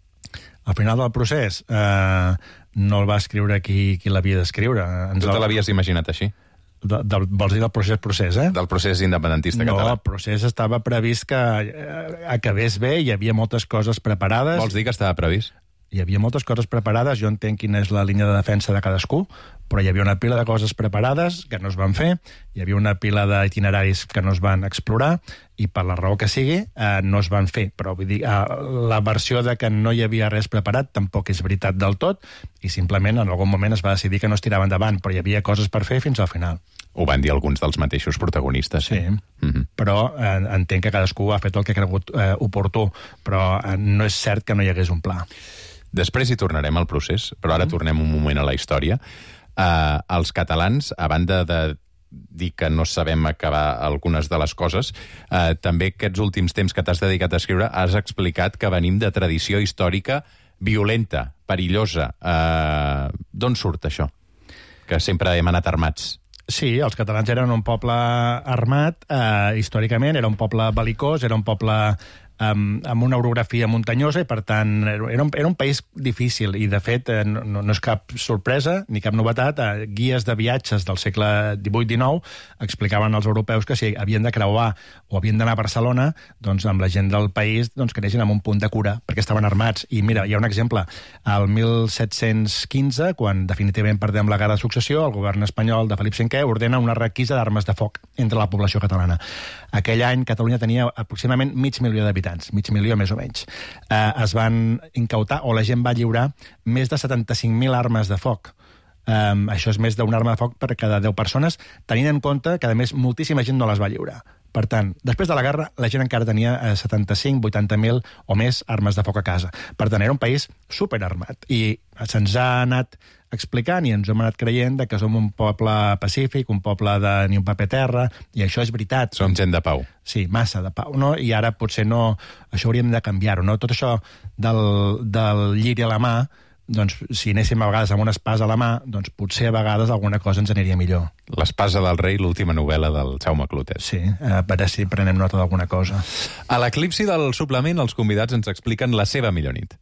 Al final del procés, eh, no el va escriure qui, qui l'havia d'escriure. Tu te l'havies imaginat així? De, de, vols dir del procés procés, eh? Del procés independentista català. No, el procés estava previst que eh, acabés bé, hi havia moltes coses preparades. Vols dir que estava previst? Hi havia moltes coses preparades, jo entenc quina és la línia de defensa de cadascú, però hi havia una pila de coses preparades que no es van fer, hi havia una pila d'itineraris que no es van explorar, i per la raó que sigui, eh, no es van fer. Però vull dir, eh, la versió de que no hi havia res preparat tampoc és veritat del tot, i simplement en algun moment es va decidir que no es tirava endavant, però hi havia coses per fer fins al final. Ho van dir alguns dels mateixos protagonistes. Sí, mm-hmm. Però eh, entenc que cadascú ha fet el que ha cregut eh, oportú, però eh, no és cert que no hi hagués un pla. Després hi tornarem al procés, però ara tornem un moment a la història. Eh, els catalans, a banda de dir que no sabem acabar algunes de les coses, eh, també aquests últims temps que t'has dedicat a escriure has explicat que venim de tradició històrica violenta, perillosa. Eh, D'on surt això? Que sempre hem anat armats. Sí, els catalans eren un poble armat, eh, històricament, era un poble belicós, era un poble amb, amb una orografia muntanyosa i, per tant, era un, era un país difícil i, de fet, eh, no, no és cap sorpresa ni cap novetat. Eh, guies de viatges del segle divuit dinou explicaven als europeus que si havien de creuar o havien d'anar a Barcelona, doncs amb la gent del país doncs, que anessin amb un punt de cura, perquè estaven armats. I mira, hi ha un exemple. Al mil set-cents quinze, quan definitivament perdem la Guerra de Successió, el govern espanyol de Felip cinquè ordena una requisa d'armes de foc entre la població catalana. Aquell any Catalunya tenia aproximadament mig milió d'habitants, mig milió més o menys. Eh, es van incautar, o la gent va lliurar, més de setanta-cinc mil armes de foc. Um, això és més d'una arma de foc per cada deu persones, tenint en compte que, a més, moltíssima gent no les va lliurar. Per tant, després de la guerra, la gent encara tenia setanta-cinc, vuitanta mil o més armes de foc a casa. Per tant, era un país superarmat. I se'ns ha anat explicant i ens hem anat creient que som un poble pacífic, un poble de ni un paper terra, i això és veritat. Som gent de pau. Sí, massa de pau, no? I ara potser no... Això hauríem de canviar-ho, no? Tot això del, del lliri a la mà, doncs, si anéssim a vegades amb una espasa a la mà, doncs potser a vegades alguna cosa ens aniria millor. L'espasa del rei, l'última novel·la del Jaume Clotet. Sí, a veure si prenem nota d'alguna cosa. A l'eclipsi del suplement, els convidats ens expliquen la seva millor nit.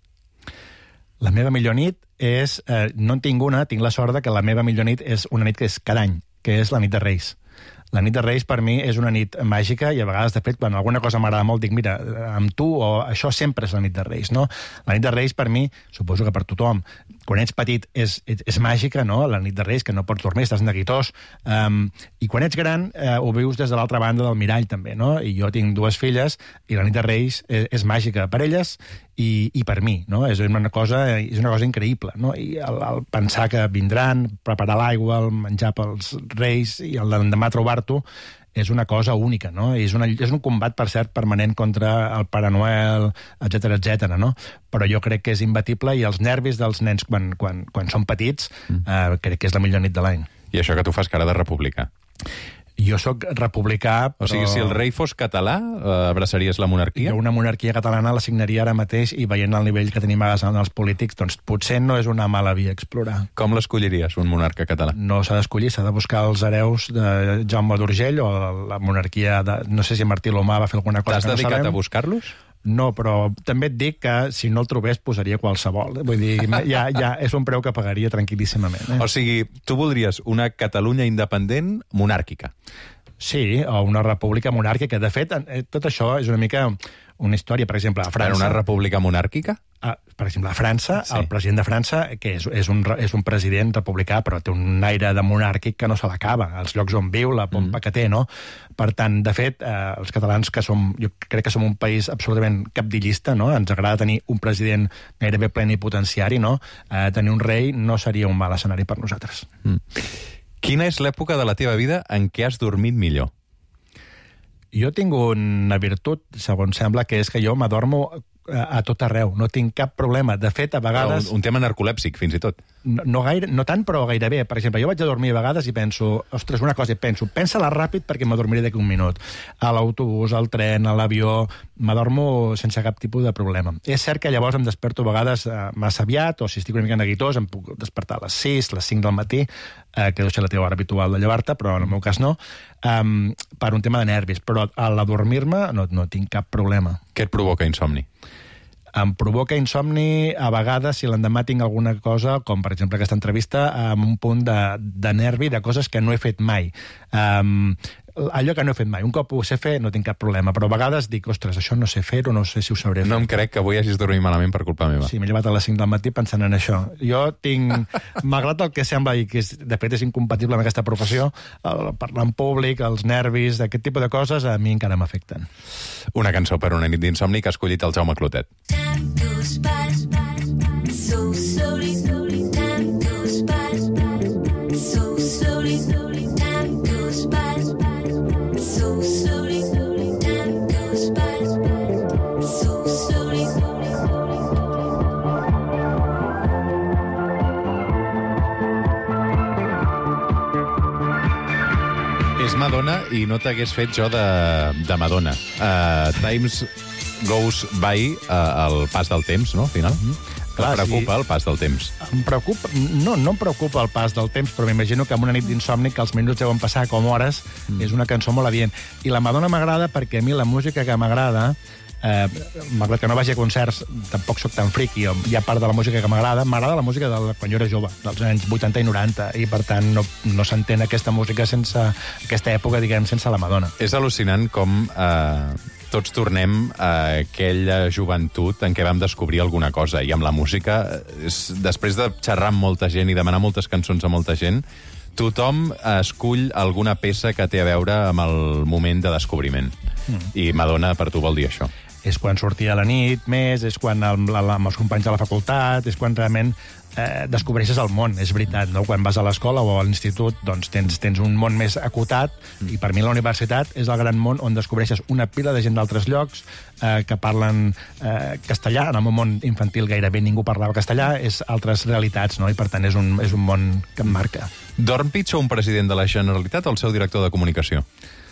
La meva millor nit és... Eh, no en tinc una, tinc la sort de que la meva millor nit és una nit que és cada any, que és la nit de Reis. La nit de Reis, per mi, és una nit màgica i a vegades, de fet, quan alguna cosa m'agrada molt, dic, mira, amb tu, o això sempre és la nit de Reis, no? La nit de Reis, per mi, suposo que per tothom, quan ets petit és, és, és màgica, no? La nit de Reis, que no pots dormir, estàs neguitós, um, i quan ets gran eh, ho vius des de l'altra banda del mirall, també, no? I jo tinc dues filles, i la nit de Reis és, és màgica per elles i, i per mi, no? És una cosa, és una cosa increïble, no? I el, el pensar que vindran, preparar l'aigua, el menjar pels Reis, i el d'endemà trobar-t'ho, és una cosa única, no? És, una, és un combat, per cert, permanent contra el Pare Noel, etcètera, etcètera, no? Però jo crec que és imbatible i els nervis dels nens quan, quan, quan són petits eh, crec que és la millor nit de l'any. I això que tu fas cara de republicà. Jo sóc republicà, però... O sigui, si el rei fos català, eh, abraçaries la monarquia? Jo una monarquia catalana la signaria ara mateix i veient el nivell que tenim ara en els polítics, doncs potser no és una mala via a explorar. Com l'escolliries, un monarca català? No s'ha d'escollir, s'ha de buscar els hereus de Jaume d'Urgell o la monarquia de... No sé si Martí l'Humà va fer alguna cosa que no sabem. T'has dedicat a buscar-los? No, però també et dic que si no el trobés posaria qualsevol. Vull dir, ja, ja és un preu que pagaria tranquil·líssimament. Eh? O sigui, tu voldries una Catalunya independent monàrquica? Sí, o una república monàrquica. De fet, tot això és una mica una història. Per exemple, a França... Una república monàrquica? A, per exemple, a França, sí. El president de França, que és, és, un, és un president republicà, però té un aire de monàrquic que no se l'acaba. Els llocs on viu, la pompa mm. que té, no? Per tant, de fet, eh, els catalans, que som, jo crec que som un país absolutament capdillista, no? Ens agrada tenir un president gairebé plenipotenciari, no? Eh, tenir un rei no seria un mal escenari per nosaltres. Mm. Quina és l'època de la teva vida en què has dormit millor? Jo tinc una virtut, segons sembla, que és que jo m'adormo a tot arreu, no tinc cap problema. De fet, a vegades... Un, un tema narcolèpsic, fins i tot. No, no, gaire, no tant, però gairebé. Per exemple, jo vaig a dormir a vegades i penso, ostres, una cosa, i penso, pensa-la ràpid perquè m'adormiré d'aquí un minut. A l'autobús, al tren, a l'avió, m'adormo sense cap tipus de problema. És cert que llavors em desperto a vegades eh, massa aviat, o si estic una mica neguitós, em puc despertar a les sis, les cinc del matí, eh, que deu ser la teva hora habitual de llevar-te, però en el meu cas no, um, per un tema de nervis. Però a l'adormir-me no, no tinc cap problema. Què et provoca insomni? Em provoca insomni a vegades si l'endemà tinc alguna cosa, com per exemple aquesta entrevista, amb un punt de, de nervi de coses que no he fet mai. Um, allò que no he fet mai. Un cop ho sé fer, no tinc cap problema, però a vegades dic, ostres, això no sé fer-ho, no sé si ho sabré fer. No em crec que avui hagis dormit malament per culpa meva. Sí, m'he llevat a les cinc del matí pensant en això. Jo tinc... Malgrat el que sembla i que és, de fet és incompatible amb aquesta professió, el parlar en públic, els nervis, aquest tipus de coses, a mi encara m'afecten. Una cançó per una nit d'insomni que ha escollit el Jaume Clotet. És Madonna i no t'hagués fet jo de, de Madonna. Uh, Times goes by uh, el pas del temps, no, al final? Mm-hmm. Clar, em preocupa sí. el pas del temps. Em preocupa... No, no em preocupa el pas del temps, però m'imagino que en una nit d'insomni que els minuts deuen passar com hores, mm. és una cançó molt adient. I la Madonna m'agrada perquè a mi la música que m'agrada, eh, malgrat que no vagi a concerts, tampoc sóc tan friqui, hi ha part de la música que m'agrada, m'agrada la música de quan jo era jove, dels anys vuitanta i noranta, i per tant no, no s'entén aquesta música sense aquesta època, diguem, sense la Madonna. És al·lucinant com... Eh... tots tornem a aquella joventut en què vam descobrir alguna cosa. I amb la música, és, després de xerrar amb molta gent i demanar moltes cançons a molta gent, tothom escull alguna peça que té a veure amb el moment de descobriment. Mm. I Madonna per tu vol dir això. És quan sortia a la nit més, és quan el, amb els companys de la facultat, és quan realment eh, descobreixes el món, és veritat, no? Quan vas a l'escola o a l'institut, doncs tens, tens un món més acotat, mm. i per mi la universitat és el gran món on descobreixes una pila de gent d'altres llocs eh, que parlen eh, castellà. En el meu món infantil gairebé ningú parlava castellà, és altres realitats, no? I per tant és un, és un món que em marca. Dorm pitjor un president de la Generalitat o el seu director de comunicació?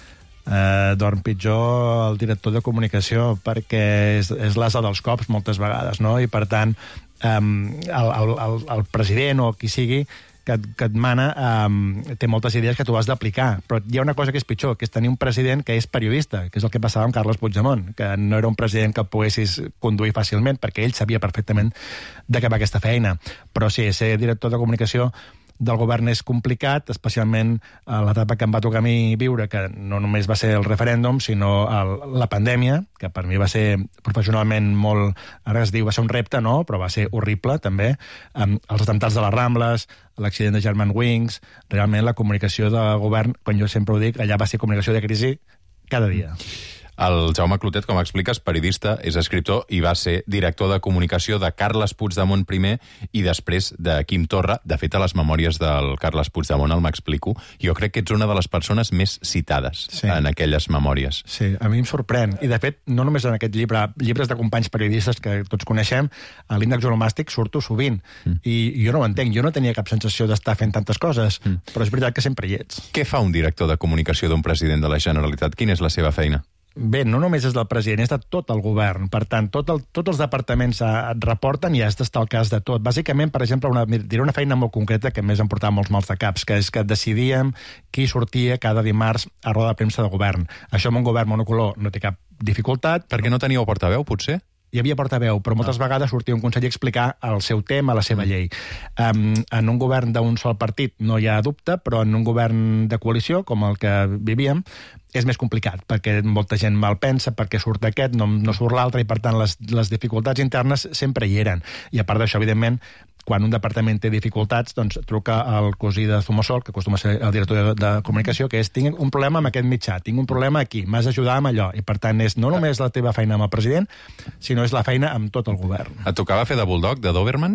Eh, dorm pitjor el director de comunicació perquè és, és l'asa dels cops moltes vegades, no? I per tant um, el, el, el, el president o qui sigui que, que et mana um, té moltes idees que tu has d'aplicar, però hi ha una cosa que és pitjor, que és tenir un president que és periodista, que és el que passava amb Carles Puigdemont, que no era un president que poguessis conduir fàcilment perquè ell sabia perfectament d'acabar aquesta feina, però sí, ser director de comunicació del govern és complicat, especialment a l'etapa que em va tocar a mi viure, que no només va ser el referèndum, sinó el, la pandèmia, que per mi va ser professionalment molt... Ara es diu, va ser un repte, no? Però va ser horrible, també. Um, els atemptats de les Rambles, l'accident de Germanwings, realment la comunicació de govern, quan jo sempre ho dic, allà va ser comunicació de crisi cada dia. El Jaume Clotet, com expliques, periodista, és escriptor i va ser director de comunicació de Carles Puigdemont primer i després de Quim Torra. De fet, a les memòries del Carles Puigdemont el m'explico. Jo crec que ets una de les persones més citades sí. en aquelles memòries. Sí, a mi em sorprèn. I, de fet, no només en aquest llibre, llibres de companys periodistes que tots coneixem, a l'índex onomàstic surto sovint. Mm. I jo no ho entenc. Jo no tenia cap sensació d'estar fent tantes coses, mm. però és veritat que sempre hi ets. Què fa un director de comunicació d'un president de la Generalitat? Quina és la seva feina? Bé, no només és del president, és de tot el govern. Per tant, tot el, tots els departaments et reporten i has d'estar al cas de tot. Bàsicament, per exemple, una, diré una feina molt concreta que més em portava molts mals de caps, que és que decidíem qui sortia cada dimarts a roda de premsa de govern. Això amb un govern monocolor no té cap dificultat. Perquè no teníeu portaveu, potser? Hi havia portaveu, però moltes ah. vegades sortia un conseller a explicar el seu tema, la seva llei. Um, en un govern d'un sol partit no hi ha dubte, però en un govern de coalició, com el que vivíem, és més complicat, perquè molta gent mal pensa, perquè surt aquest, no, no surt l'altre, i per tant les, les dificultats internes sempre hi eren. I a part d'això, evidentment, quan un departament té dificultats, doncs truca al cosí de Zumosol, que acostuma a ser el director de, de comunicació, que és, tinc un problema amb aquest mitjà, tinc un problema aquí, m'has d'ajudar amb allò. I per tant és no només la teva feina amb el president, sinó és la feina amb tot el govern. Et tocava fer de bulldog, de Doberman?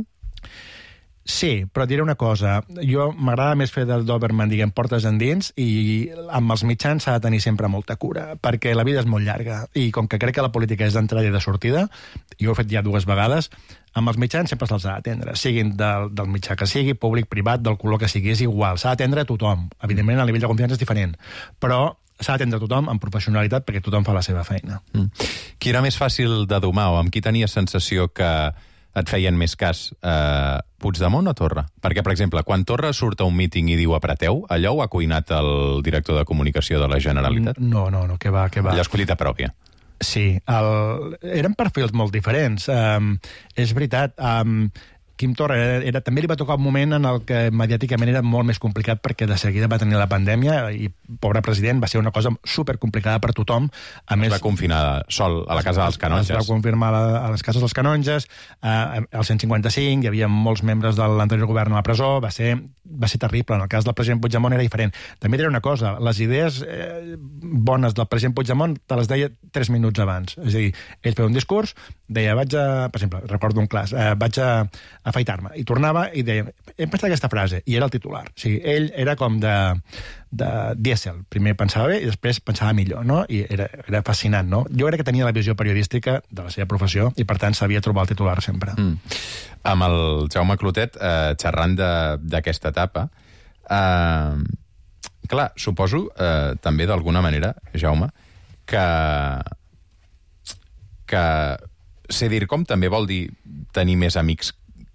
Sí, però diré una cosa. Jo m'agrada més fer del Doberman, diguem, portes endins, i amb els mitjans s'ha de tenir sempre molta cura, perquè la vida és molt llarga, i com que crec que la política és d'entrada i de sortida, jo ho he fet ja dues vegades, amb els mitjans sempre se'ls ha d'atendre, siguin del, del mitjà que sigui, públic, privat, del color que sigui, és igual, s'ha d'atendre a tothom. Evidentment, el nivell de confiança és diferent, però s'ha d'atendre a tothom amb professionalitat perquè tothom fa la seva feina. Mm. Qui era més fàcil de domar o amb qui tenies sensació que et feien més cas, eh, Puigdemont o Torra? Perquè, per exemple, quan Torra surt a un míting i diu apreteu, allò ho ha cuinat el director de comunicació de la Generalitat? No, no, no, que va, que va. Allò escollit a pròpia. Sí, el... eren perfils molt diferents. Um, és veritat, um, Quim Torra era, era, també li va tocar un moment en el que mediàticament era molt més complicat perquè de seguida va tenir la pandèmia i, pobre president, va ser una cosa supercomplicada per tothom. A es més, va confinar sol a la casa dels canonges. Es va confirmar a, a les cases dels canonges, eh, al cent cinquanta-cinc, hi havia molts membres de l'anterior govern a la presó, va ser, va ser terrible. En el cas del president Puigdemont era diferent. També diré una cosa, les idees eh, bones del president Puigdemont te les deia tres minuts abans. És a dir, ell feia un discurs, deia, vaig a... Per exemple, recordo un clas, eh, vaig a, a afaitar-me. I tornava i deia, hem pensat aquesta frase, i era el titular. O sigui, ell era com de, de dièsel. Primer pensava bé i després pensava millor, no? I era, era fascinant, no? Jo crec que tenia la visió periodística de la seva professió i, per tant, sabia trobar el titular sempre. Mm. Amb el Jaume Clotet, eh, xerrant d'aquesta etapa, eh, clar, suposo, eh, també d'alguna manera, Jaume, que, que ser DIRCOM també vol dir tenir més amics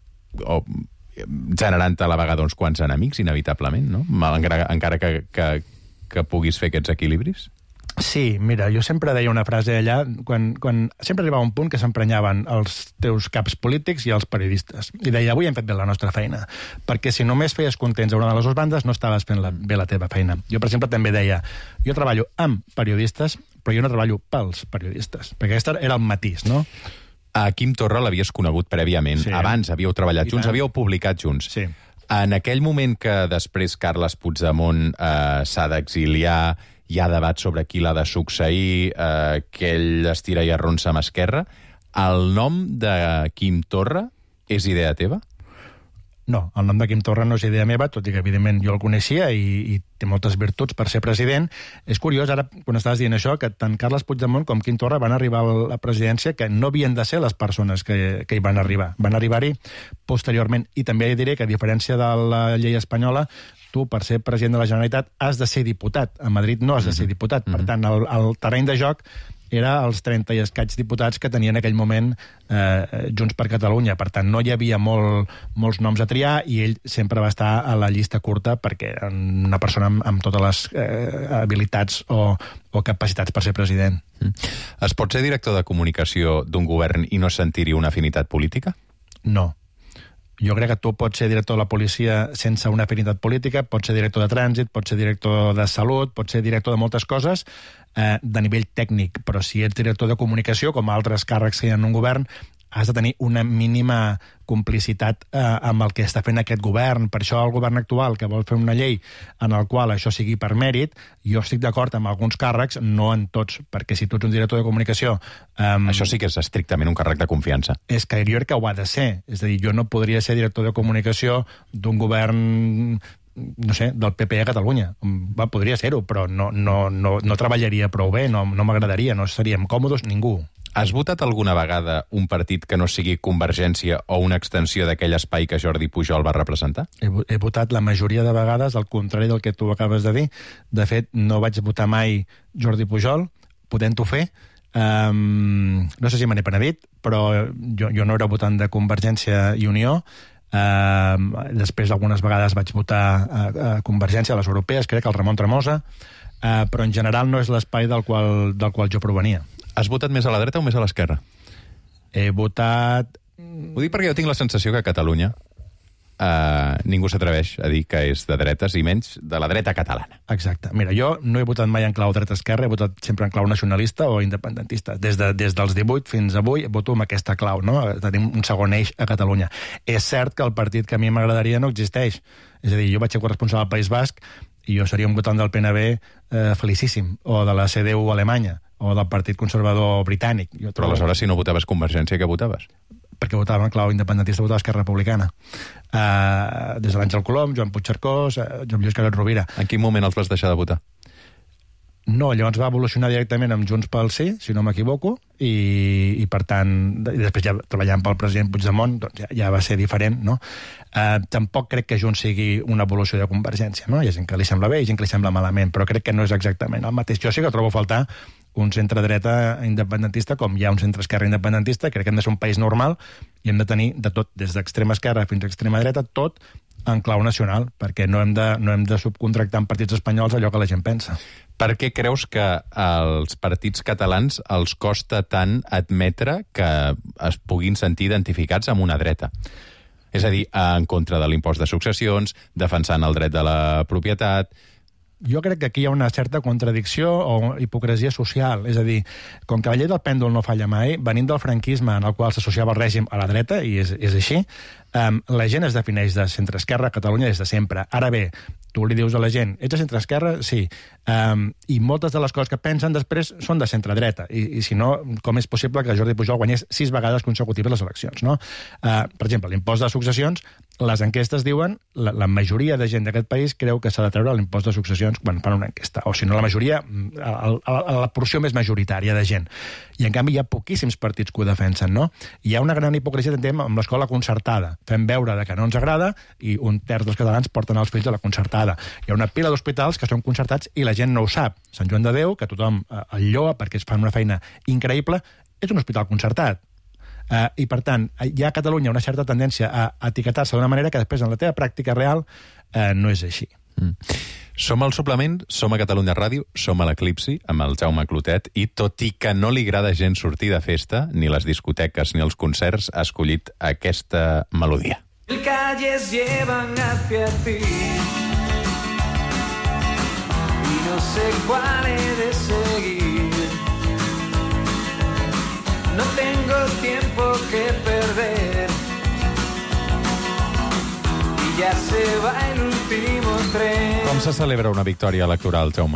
o generant a la vegada uns quants enemics, inevitablement, no? Encara, encara que, que, que puguis fer aquests equilibris? Sí, mira, jo sempre deia una frase allà, quan, quan sempre arribava un punt que s'emprenyaven els teus caps polítics i els periodistes. I deia, avui hem fet bé la nostra feina, perquè si només feies contents a una de les dues bandes no estaves fent la, bé la teva feina. Jo, per exemple, també deia, jo treballo amb periodistes, però jo no treballo pels periodistes, perquè aquest era el matís, no? A Quim Torra l'havies conegut prèviament. Sí. Abans havíeu treballat junts, havíeu publicat junts. Sí. En aquell moment que després Carles Puigdemont eh, s'ha d'exiliar, hi ha debat sobre qui l'ha de succeir, eh, que ell es tira i arronsa amb Esquerra, el nom de Quim Torra és idea teva? No, el nom de Quim Torra no és idea meva, tot i que, evidentment, jo el coneixia i, i té moltes virtuts per ser president. És curiós, ara, quan estaves dient això, que tant Carles Puigdemont com Quim Torra van arribar a la presidència que no havien de ser les persones que, que hi van arribar. Van arribar-hi posteriorment. I també diré que, a diferència de la llei espanyola, tu, per ser president de la Generalitat, has de ser diputat. A Madrid no has de ser diputat. Per tant, el, el terreny de joc era els trenta i escaig diputats que tenien en aquell moment eh, Junts per Catalunya. Per tant, no hi havia molt, molts noms a triar i ell sempre va estar a la llista curta perquè era una persona amb, amb totes les eh, habilitats o, o capacitats per ser president. Mm. Es pot ser director de comunicació d'un govern i no sentir-hi una afinitat política? No. Jo crec que tu pots ser director de la policia sense una afinitat política, pots ser director de trànsit, pots ser director de salut, pots ser director de moltes coses eh, de nivell tècnic, però si ets director de comunicació, com altres càrrecs que hi ha en un govern, has de tenir una mínima complicitat eh, amb el que està fent aquest govern. Per això el govern actual, que vol fer una llei en el qual això sigui per mèrit, jo estic d'acord amb alguns càrrecs, no en tots, perquè si tu ets un director de comunicació... Eh, això sí que és estrictament un càrrec de confiança. És que jo crec que ho ha de ser. És a dir, jo no podria ser director de comunicació d'un govern no sé, del P P a Catalunya. Va, podria ser-ho, però no, no, no, no treballaria prou bé, no, no m'agradaria, no seríem còmodes ningú. Has votat alguna vegada un partit que no sigui Convergència o una extensió d'aquell espai que Jordi Pujol va representar? He, he votat la majoria de vegades al contrari del que tu acabes de dir. De fet, no vaig votar mai Jordi Pujol, podent-ho fer. Um, no sé si me n'he penedit, però jo, jo no era votant de Convergència i Unió. Um, després, algunes vegades vaig votar a, a Convergència, a les europees, crec que el Ramon Tremosa, uh, però en general no és l'espai del qual, del qual jo provenia. Has votat més a la dreta o més a l'esquerra? He votat... Ho dic perquè jo tinc la sensació que a Catalunya eh, ningú s'atreveix a dir que és de dretes i menys de la dreta catalana. Exacte. Mira, jo no he votat mai en clau dreta-esquerra, he votat sempre en clau nacionalista o independentista. Des, de, des dels divuit fins avui voto amb aquesta clau, no? Tenim un segon eix a Catalunya. És cert que el partit que a mi m'agradaria no existeix. És a dir, jo vaig ser corresponsal al País Basc i jo seria un votant del P N B eh, felicíssim, o de la C D U alemanya, o del Partit Conservador Britànic. Jo trobo... Però aleshores, si no votaves Convergència, què votaves? Perquè votava en clau independentista, votava Esquerra Republicana. Uh, des de l'Àngel Colom, Joan Puigcercós, uh, Joan Lluís Carod Rovira. En quin moment els vas deixar de votar? No, llavors va evolucionar directament amb Junts pel Sí, si no m'equivoco, i, i per tant, i després ja treballant pel president Puigdemont, doncs ja, ja va ser diferent, no? Uh, tampoc crec que Junts sigui una evolució de Convergència, no? Hi ha gent que li sembla bé i gent que li sembla malament, però crec que no és exactament el mateix. Jo sí que trobo a faltar un centre-dreta independentista com hi ha un centre-esquerra independentista. Crec que hem de ser un país normal i hem de tenir de tot, des d'extrema esquerra fins a extrema dreta, tot en clau nacional, perquè no hem de, no hem de subcontractar en partits espanyols allò que la gent pensa. Per què creus que als partits catalans els costa tant admetre que es puguin sentir identificats amb una dreta? És a dir, en contra de l'impost de successions, defensant el dret de la propietat... Jo crec que aquí hi ha una certa contradicció o hipocresia social. És a dir, com que la llei del pèndol no falla mai, venint del franquisme en el qual s'associava el règim a la dreta, i és, és així, um, la gent es defineix de centre-esquerra a Catalunya des de sempre. Ara bé, tu li dius a la gent, ets de centre-esquerra? Sí. Um, I moltes de les coses que pensen després són de centre-dreta. I, I si no, com és possible que Jordi Pujol guanyés sis vegades consecutives les eleccions, no? Uh, per exemple, l'impost de successions, les enquestes diuen, la, la majoria de gent d'aquest país creu que s'ha de treure l'impost de successions quan fan una enquesta. O si no, la majoria, a, a, a la porció més majoritària de gent. I, en canvi, hi ha poquíssims partits que ho defensen, no? Hi ha una gran hipocresia també amb l'escola concertada. Fem veure que no ens agrada i un terç dels catalans porten els fills a la concertada. Hi ha una pila d'hospitals que són concertats i la gent no ho sap. Sant Joan de Déu, que tothom eh, el lloa perquè es fan una feina increïble, és un hospital concertat. Uh, I, per tant, hi ha a Catalunya una certa tendència a etiquetar-se d'una manera que després, en la teva pràctica real, uh, no és així. Mm. Som al Suplement, som a Catalunya Ràdio, som a l'Eclipsi, amb el Jaume Clotet, i tot i que no li agrada gens sortir de festa, ni les discoteques ni els concerts, ha escollit aquesta melodia. Mil calles llevan hacia ti y no sé cuál he de seguir. No tengo tiempo que perder y ya se va el último tren. Com se celebra una victòria electoral, Jaume?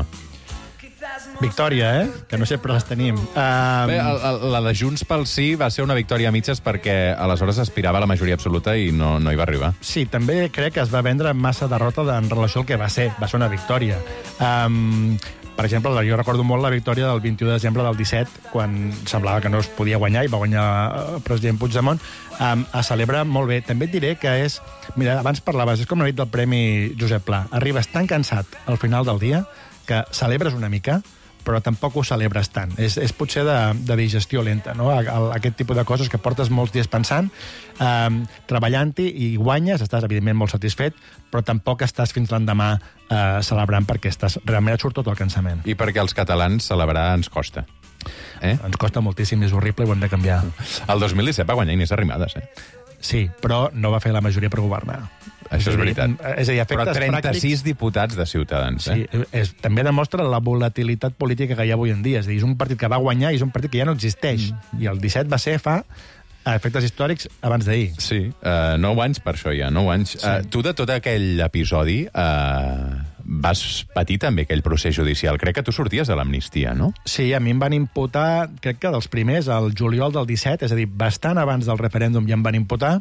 Victòria, eh? Que no sempre les tenim. Um... Bé, el, el, la de Junts pel Sí va ser una victòria a mitges perquè aleshores aspirava a la majoria absoluta i no, no hi va arribar. Sí, també crec que es va vendre massa derrota en relació al que va ser. Va ser una victòria. Um... Per exemple, jo recordo molt la victòria del vint-i-u de desembre del disset, quan semblava que no es podia guanyar i va guanyar el president Puigdemont. Um, es celebra molt bé. També et diré que és... Mira, abans parlaves, és com la nit del Premi Josep Pla. Arribes tan cansat al final del dia que celebres una mica, però tampoc ho celebres tant. És, és potser de, de digestió lenta, no? Aquest tipus de coses que portes molts dies pensant, eh, treballant-hi i guanyes, estàs evidentment molt satisfet, però tampoc estàs fins l'endemà eh, celebrant perquè estàs, realment et surt tot el cansament. I perquè els catalans celebrar ens costa. Eh? Ens costa moltíssim, és horrible i ho hem de canviar. El dos mil disset va guanyar Inés Arrimadas, eh? Sí, però no va fer la majoria per governar. Això és, és veritat. És a dir, però trenta-sis pràctics... diputats de Ciutadans, eh? Sí, és, també demostra la volatilitat política que hi ha avui en dia. És a dir, és un partit que va guanyar i és un partit que ja no existeix. Mm. I el disset va ser fa a efectes històrics abans d'ahir. Sí, uh, nou anys per això ja, nou anys. Sí. Uh, tu de tot aquell episodi uh, vas patir també aquell procés judicial. Crec que tu sorties de l'amnistia, no? Sí, a mi em van imputar, crec que dels primers, al juliol del disset, és a dir, bastant abans del referèndum ja em van imputar,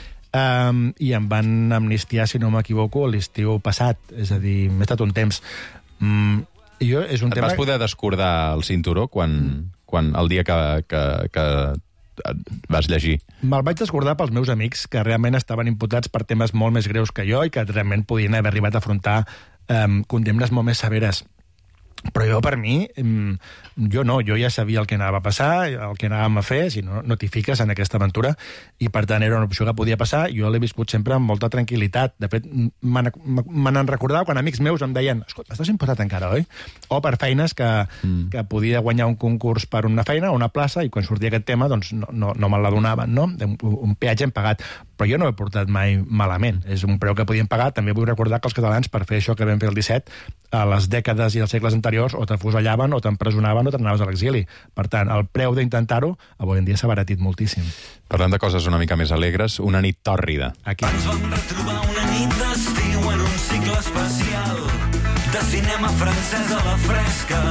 Um, i em van amnistiar, si no m'equivoco, l'estiu passat. És a dir, m'he estat un temps. Mm, jo, és un Et tema... vas poder descordar el cinturó quan, mm. quan el dia que, que, que vas llegir? Me'l vaig descordar pels meus amics, que realment estaven imputats per temes molt més greus que jo i que realment podien haver arribat a afrontar um, condemnes molt més severes. Però jo, per mi, jo no, jo ja sabia el que anava a passar, el que anàvem a fer, si no, no t'hi fiques en aquesta aventura, i per tant era una opció que podia passar, jo l'he viscut sempre amb molta tranquil·litat. De fet, me n'han recordat quan amics meus em deien, escolta, estàs imputat encara, oi? O per feines que, mm. que podia guanyar un concurs per una feina o una plaça, i quan sortia aquest tema, doncs no, no, no me la donaven, no? Un, un peatge hem pagat. Però jo no he portat mai malament. És un preu que podíem pagar. També vull recordar que els catalans, per fer això que vam fer el disset, a les dècades i els segles anteriors, o t'afusellaven, o t'empresonaven, o t'anaves a l'exili. Per tant, el preu d'intentar-ho, avui en dia s'ha baratit moltíssim. Parlant de coses una mica més alegres, una nit tòrrida. Aquí. Ens vam retrobar una nit d'estiu en un cicle especial de cinema francès a la fresca.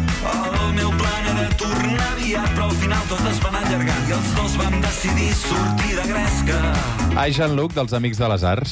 El meu plan era tornar aviat, però al final tot es va anar allargant i els dos vam decidir sortir de gresca. Ai, Jean-Luc, dels Amics de les Arts.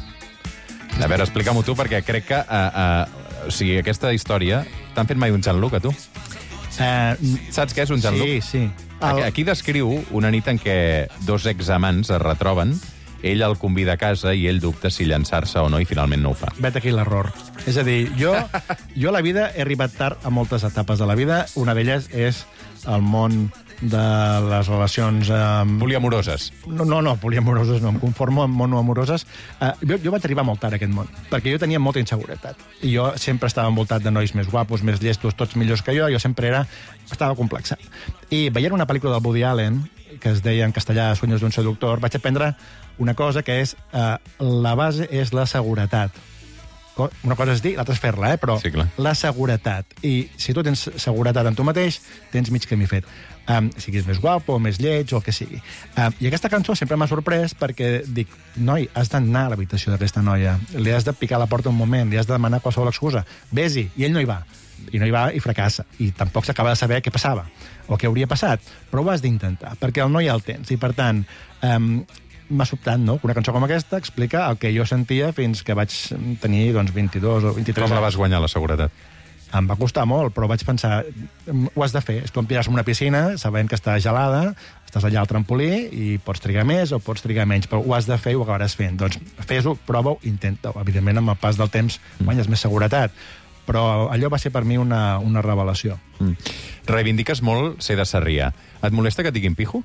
A veure, explica-m'ho tu, perquè crec que uh, uh, o sigui, aquesta història... T'han fet mai un Jean-Luc, a tu? Uh, Saps què és un Jean-Luc? Sí, sí. El... Aquí descriu una nit en què dos examants es retroben, ell el convida a casa i ell dubta si llançar-se o no, i finalment no ho fa. Vet aquí l'error. És a dir, jo, jo a la vida he arribat tard a moltes etapes de la vida. Una d'elles és el món de les relacions... Um... Poliamoroses. No, no, no, poliamoroses no, em conformo amb monoamoroses. Uh, jo, jo vaig arribar molt tard a aquest món, perquè jo tenia molta inseguretat. I jo sempre estava envoltat de nois més guapos, més llestos, tots millors que jo, jo sempre era... estava complexat. I veient una pel·lícula del Woody Allen, que es deia en castellà Sueños d'un seductor, vaig aprendre una cosa que és eh, la base és la seguretat. Una cosa és dir, l'altra és fer-la, eh? Però sí, la seguretat. I si tu tens seguretat en tu mateix, tens mig camí fet. Um, siguis més guapo, més lleig, o el que sigui. Um, I aquesta cançó sempre m'ha sorprès perquè dic, noi, has d'anar a l'habitació d'aquesta noia, li has de picar la porta un moment, li has de demanar qualsevol excusa. Ves-hi, i ell no hi va. I no hi va i fracassa. I tampoc s'acaba de saber què passava, o què hauria passat. Però ho has d'intentar, perquè el noi el tens. I, per tant, um, m'ha sobtat, no? Una cançó com aquesta explica el que jo sentia fins que vaig tenir doncs, vint-i-dos o vint-i-tres anys. Com la vas guanyar, la seguretat? Em va costar molt, però vaig pensar, ho has de fer. És com tirar-se en una piscina, sabent que està gelada, estàs allà al trampolí i pots trigar més o pots trigar menys, però ho has de fer i ho acabaràs fent. Doncs fes-ho, prova-ho, intenta-ho. Evidentment, amb el pas del temps guanyes més seguretat, però allò va ser per mi una, una revelació. Mm. Reivindiques molt ser de Sarrià. Et molesta que et diguin pijo?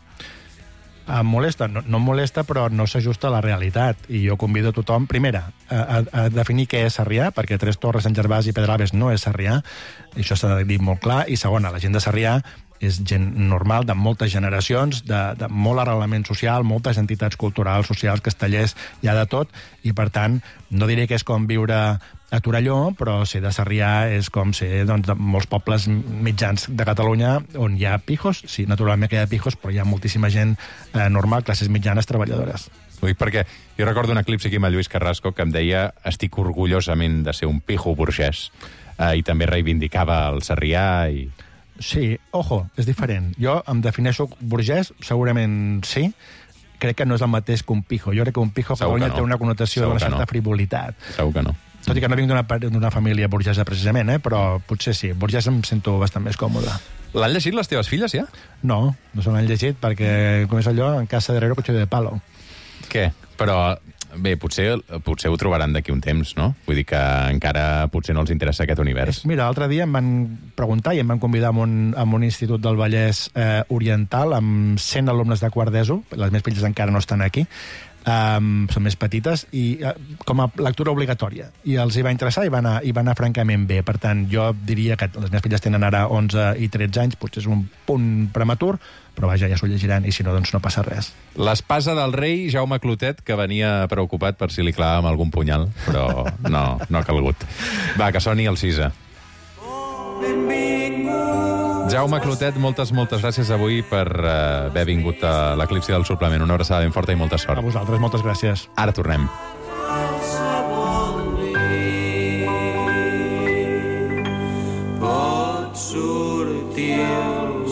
Em molesta, no, no em molesta, però no s'ajusta a la realitat. I jo convido a tothom, primera, a, a, a definir què és Sarrià, perquè Tres Torres, Sant Gervasi i Pedralbes no és Sarrià, i això s'ha de dir molt clar. I segona, la gent de Sarrià és gent normal, de moltes generacions, de, de molt arrelament social, moltes entitats culturals, socials, castellers, hi ha de tot, i per tant, no diré que és com viure a Torelló, però ser de Sarrià és com ser doncs, de molts pobles mitjans de Catalunya on hi ha pijos, sí, naturalment que hi ha pijos, però hi ha moltíssima gent eh, normal, classes mitjanes, treballadores. Ho dic perquè jo recordo un eclipsi aquí amb el Lluís Carrasco que em deia estic orgullosament de ser un pijo burgès, eh, i també reivindicava el Sarrià i... Sí, ojo, és diferent. Jo em defineixo burgès, segurament sí, crec que no és el mateix que un pijo. Jo crec que un pijo a Catalunya no. té una connotació d'una certa no. frivolitat. Segur que no. Tot i que no vinc d'una família burgesa, precisament, eh? Però potser sí. Burgès em sento bastant més còmode. L'han llegit les teves filles, ja? No, no se l'han llegit, perquè, com és allò, en casa de Herrero, cuchillo de palo. Què? Però, bé, potser, potser ho trobaran d'aquí un temps, no? Vull dir que encara potser no els interessa aquest univers. Mira, l'altre dia em van preguntar i em van convidar a un, a un institut del Vallès eh, Oriental amb cent alumnes de quart d'ESO, les meves filles encara no estan aquí, Um, són més petites, i uh, com a lectura obligatòria. I els hi va interessar i va anar, i va anar francament bé. Per tant, jo diria que les meves filles tenen ara onze i tretze anys, potser és un punt prematur, però vaja, ja s'ho llegiran, i si no, doncs no passa res. L'espasa del rei Jaume Clotet, que venia preocupat per si li clavàvem algun punyal, però no, no ha calgut. Va, que soni el Sisa. Jaume Clotet, moltes, moltes gràcies avui per uh, haver vingut a l'Eclipsi del Suplement. Una abraçada ben forta i molta sort. A vosaltres, moltes gràcies. Ara tornem. Pot sortir el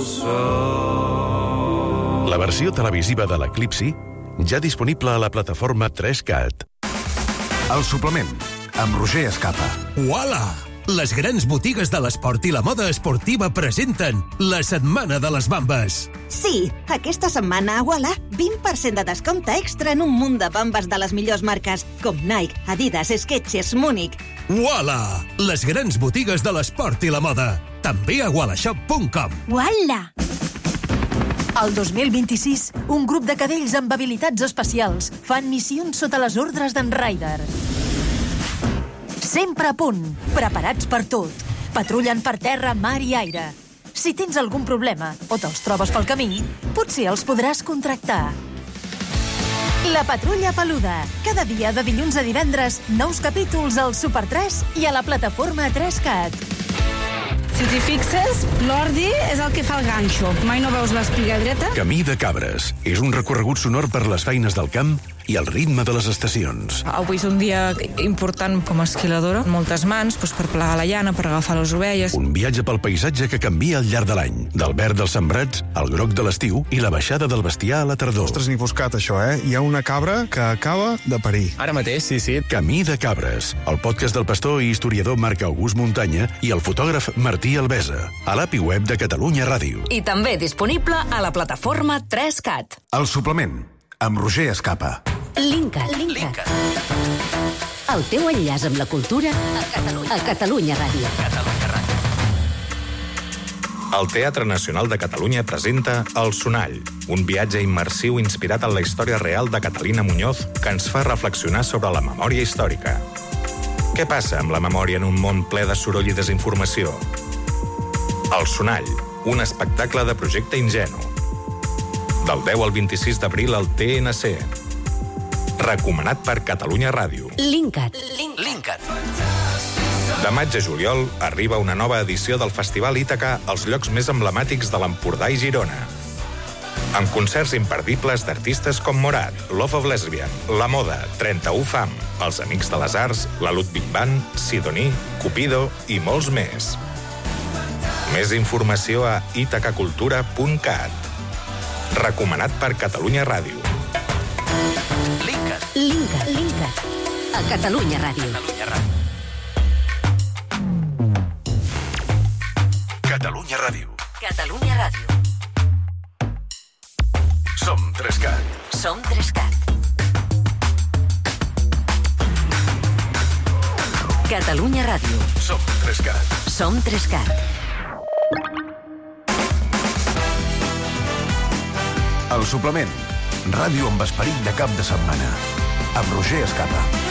sol. La versió televisiva de l'Eclipsi ja disponible a la plataforma tres cat. El Suplement, amb Roger Escapa. Uala! Les grans botigues de l'esport i la moda esportiva presenten la Setmana de les Bambes. Sí, aquesta setmana a Walla, vint per cent de descompte extra en un munt de bambes de les millors marques, com Nike, Adidas, Skechers, Múnich. Walla! Les grans botigues de l'esport i la moda. També a walla shop punt com. Walla! El dos mil vint-i-sis, un grup de cadells amb habilitats especials fan missions sota les ordres d'en Ryder. Sempre a punt, preparats per tot. Patrullen per terra, mar i aire. Si tens algun problema o te'ls trobes pel camí, potser els podràs contractar. La Patrulla Peluda. Cada dia de dilluns a divendres, nous capítols al Super tres i a la plataforma tres cat. Si t'hi fixes, l'ordi és el que fa el ganxo. Mai no veus l'espiga dreta? Camí de Cabres. És un recorregut sonor per les feines del camp i el ritme de les estacions. Avui és un dia important com a esquiladora. Moltes mans doncs, per plegar la llana, per agafar les ovelles. Un viatge pel paisatge que canvia al llarg de l'any. Del verd dels sembrats, al groc de l'estiu i la baixada del bestiar a la tardor. Ostres, ni foscat, això, eh? Hi ha una cabra que acaba de parir. Ara mateix, sí, sí. Camí de Cabres, el podcast del pastor i historiador Marc August Muntanya i el fotògraf Martí Albesa, a l'A P I web de Catalunya Ràdio. I també disponible a la plataforma tres cat. El Suplement, amb Roger Escapa. Linkat. Linkat. El teu enllaç amb la cultura a Catalunya, a Catalunya Ràdio. Catalunya Ràdio. El Teatre Nacional de Catalunya presenta El Sonall, un viatge immersiu inspirat en la història real de Catalina Muñoz que ens fa reflexionar sobre la memòria històrica. Què passa amb la memòria en un món ple de soroll i desinformació? El Sonall, un espectacle de projecte ingenu. Del deu al vint-i-sis d'abril al T N C. Recomanat per Catalunya Ràdio. Linkat. Linkat. De maig a juliol arriba una nova edició del Festival Ítaca als llocs més emblemàtics de l'Empordà i Girona. Amb concerts imperdibles d'artistes com Morat, Love of Lesbian, La Moda, trenta-u Fam, Els Amics de les Arts, la Ludwig Band, Sidoní, Cupido i molts més. Més informació a itacacultura punt cat. Recomanat per Catalunya Ràdio. Linkat. Linkat. Linkat. A Catalunya Ràdio. Catalunya Ràdio. Catalunya Ràdio. Catalunya Ràdio. Som Trescat. Som Trescat. Catalunya Ràdio. Som Trescat. Som Trescat. El suplement. Ràdio amb esperit de cap de setmana. Amb Roger Escapa.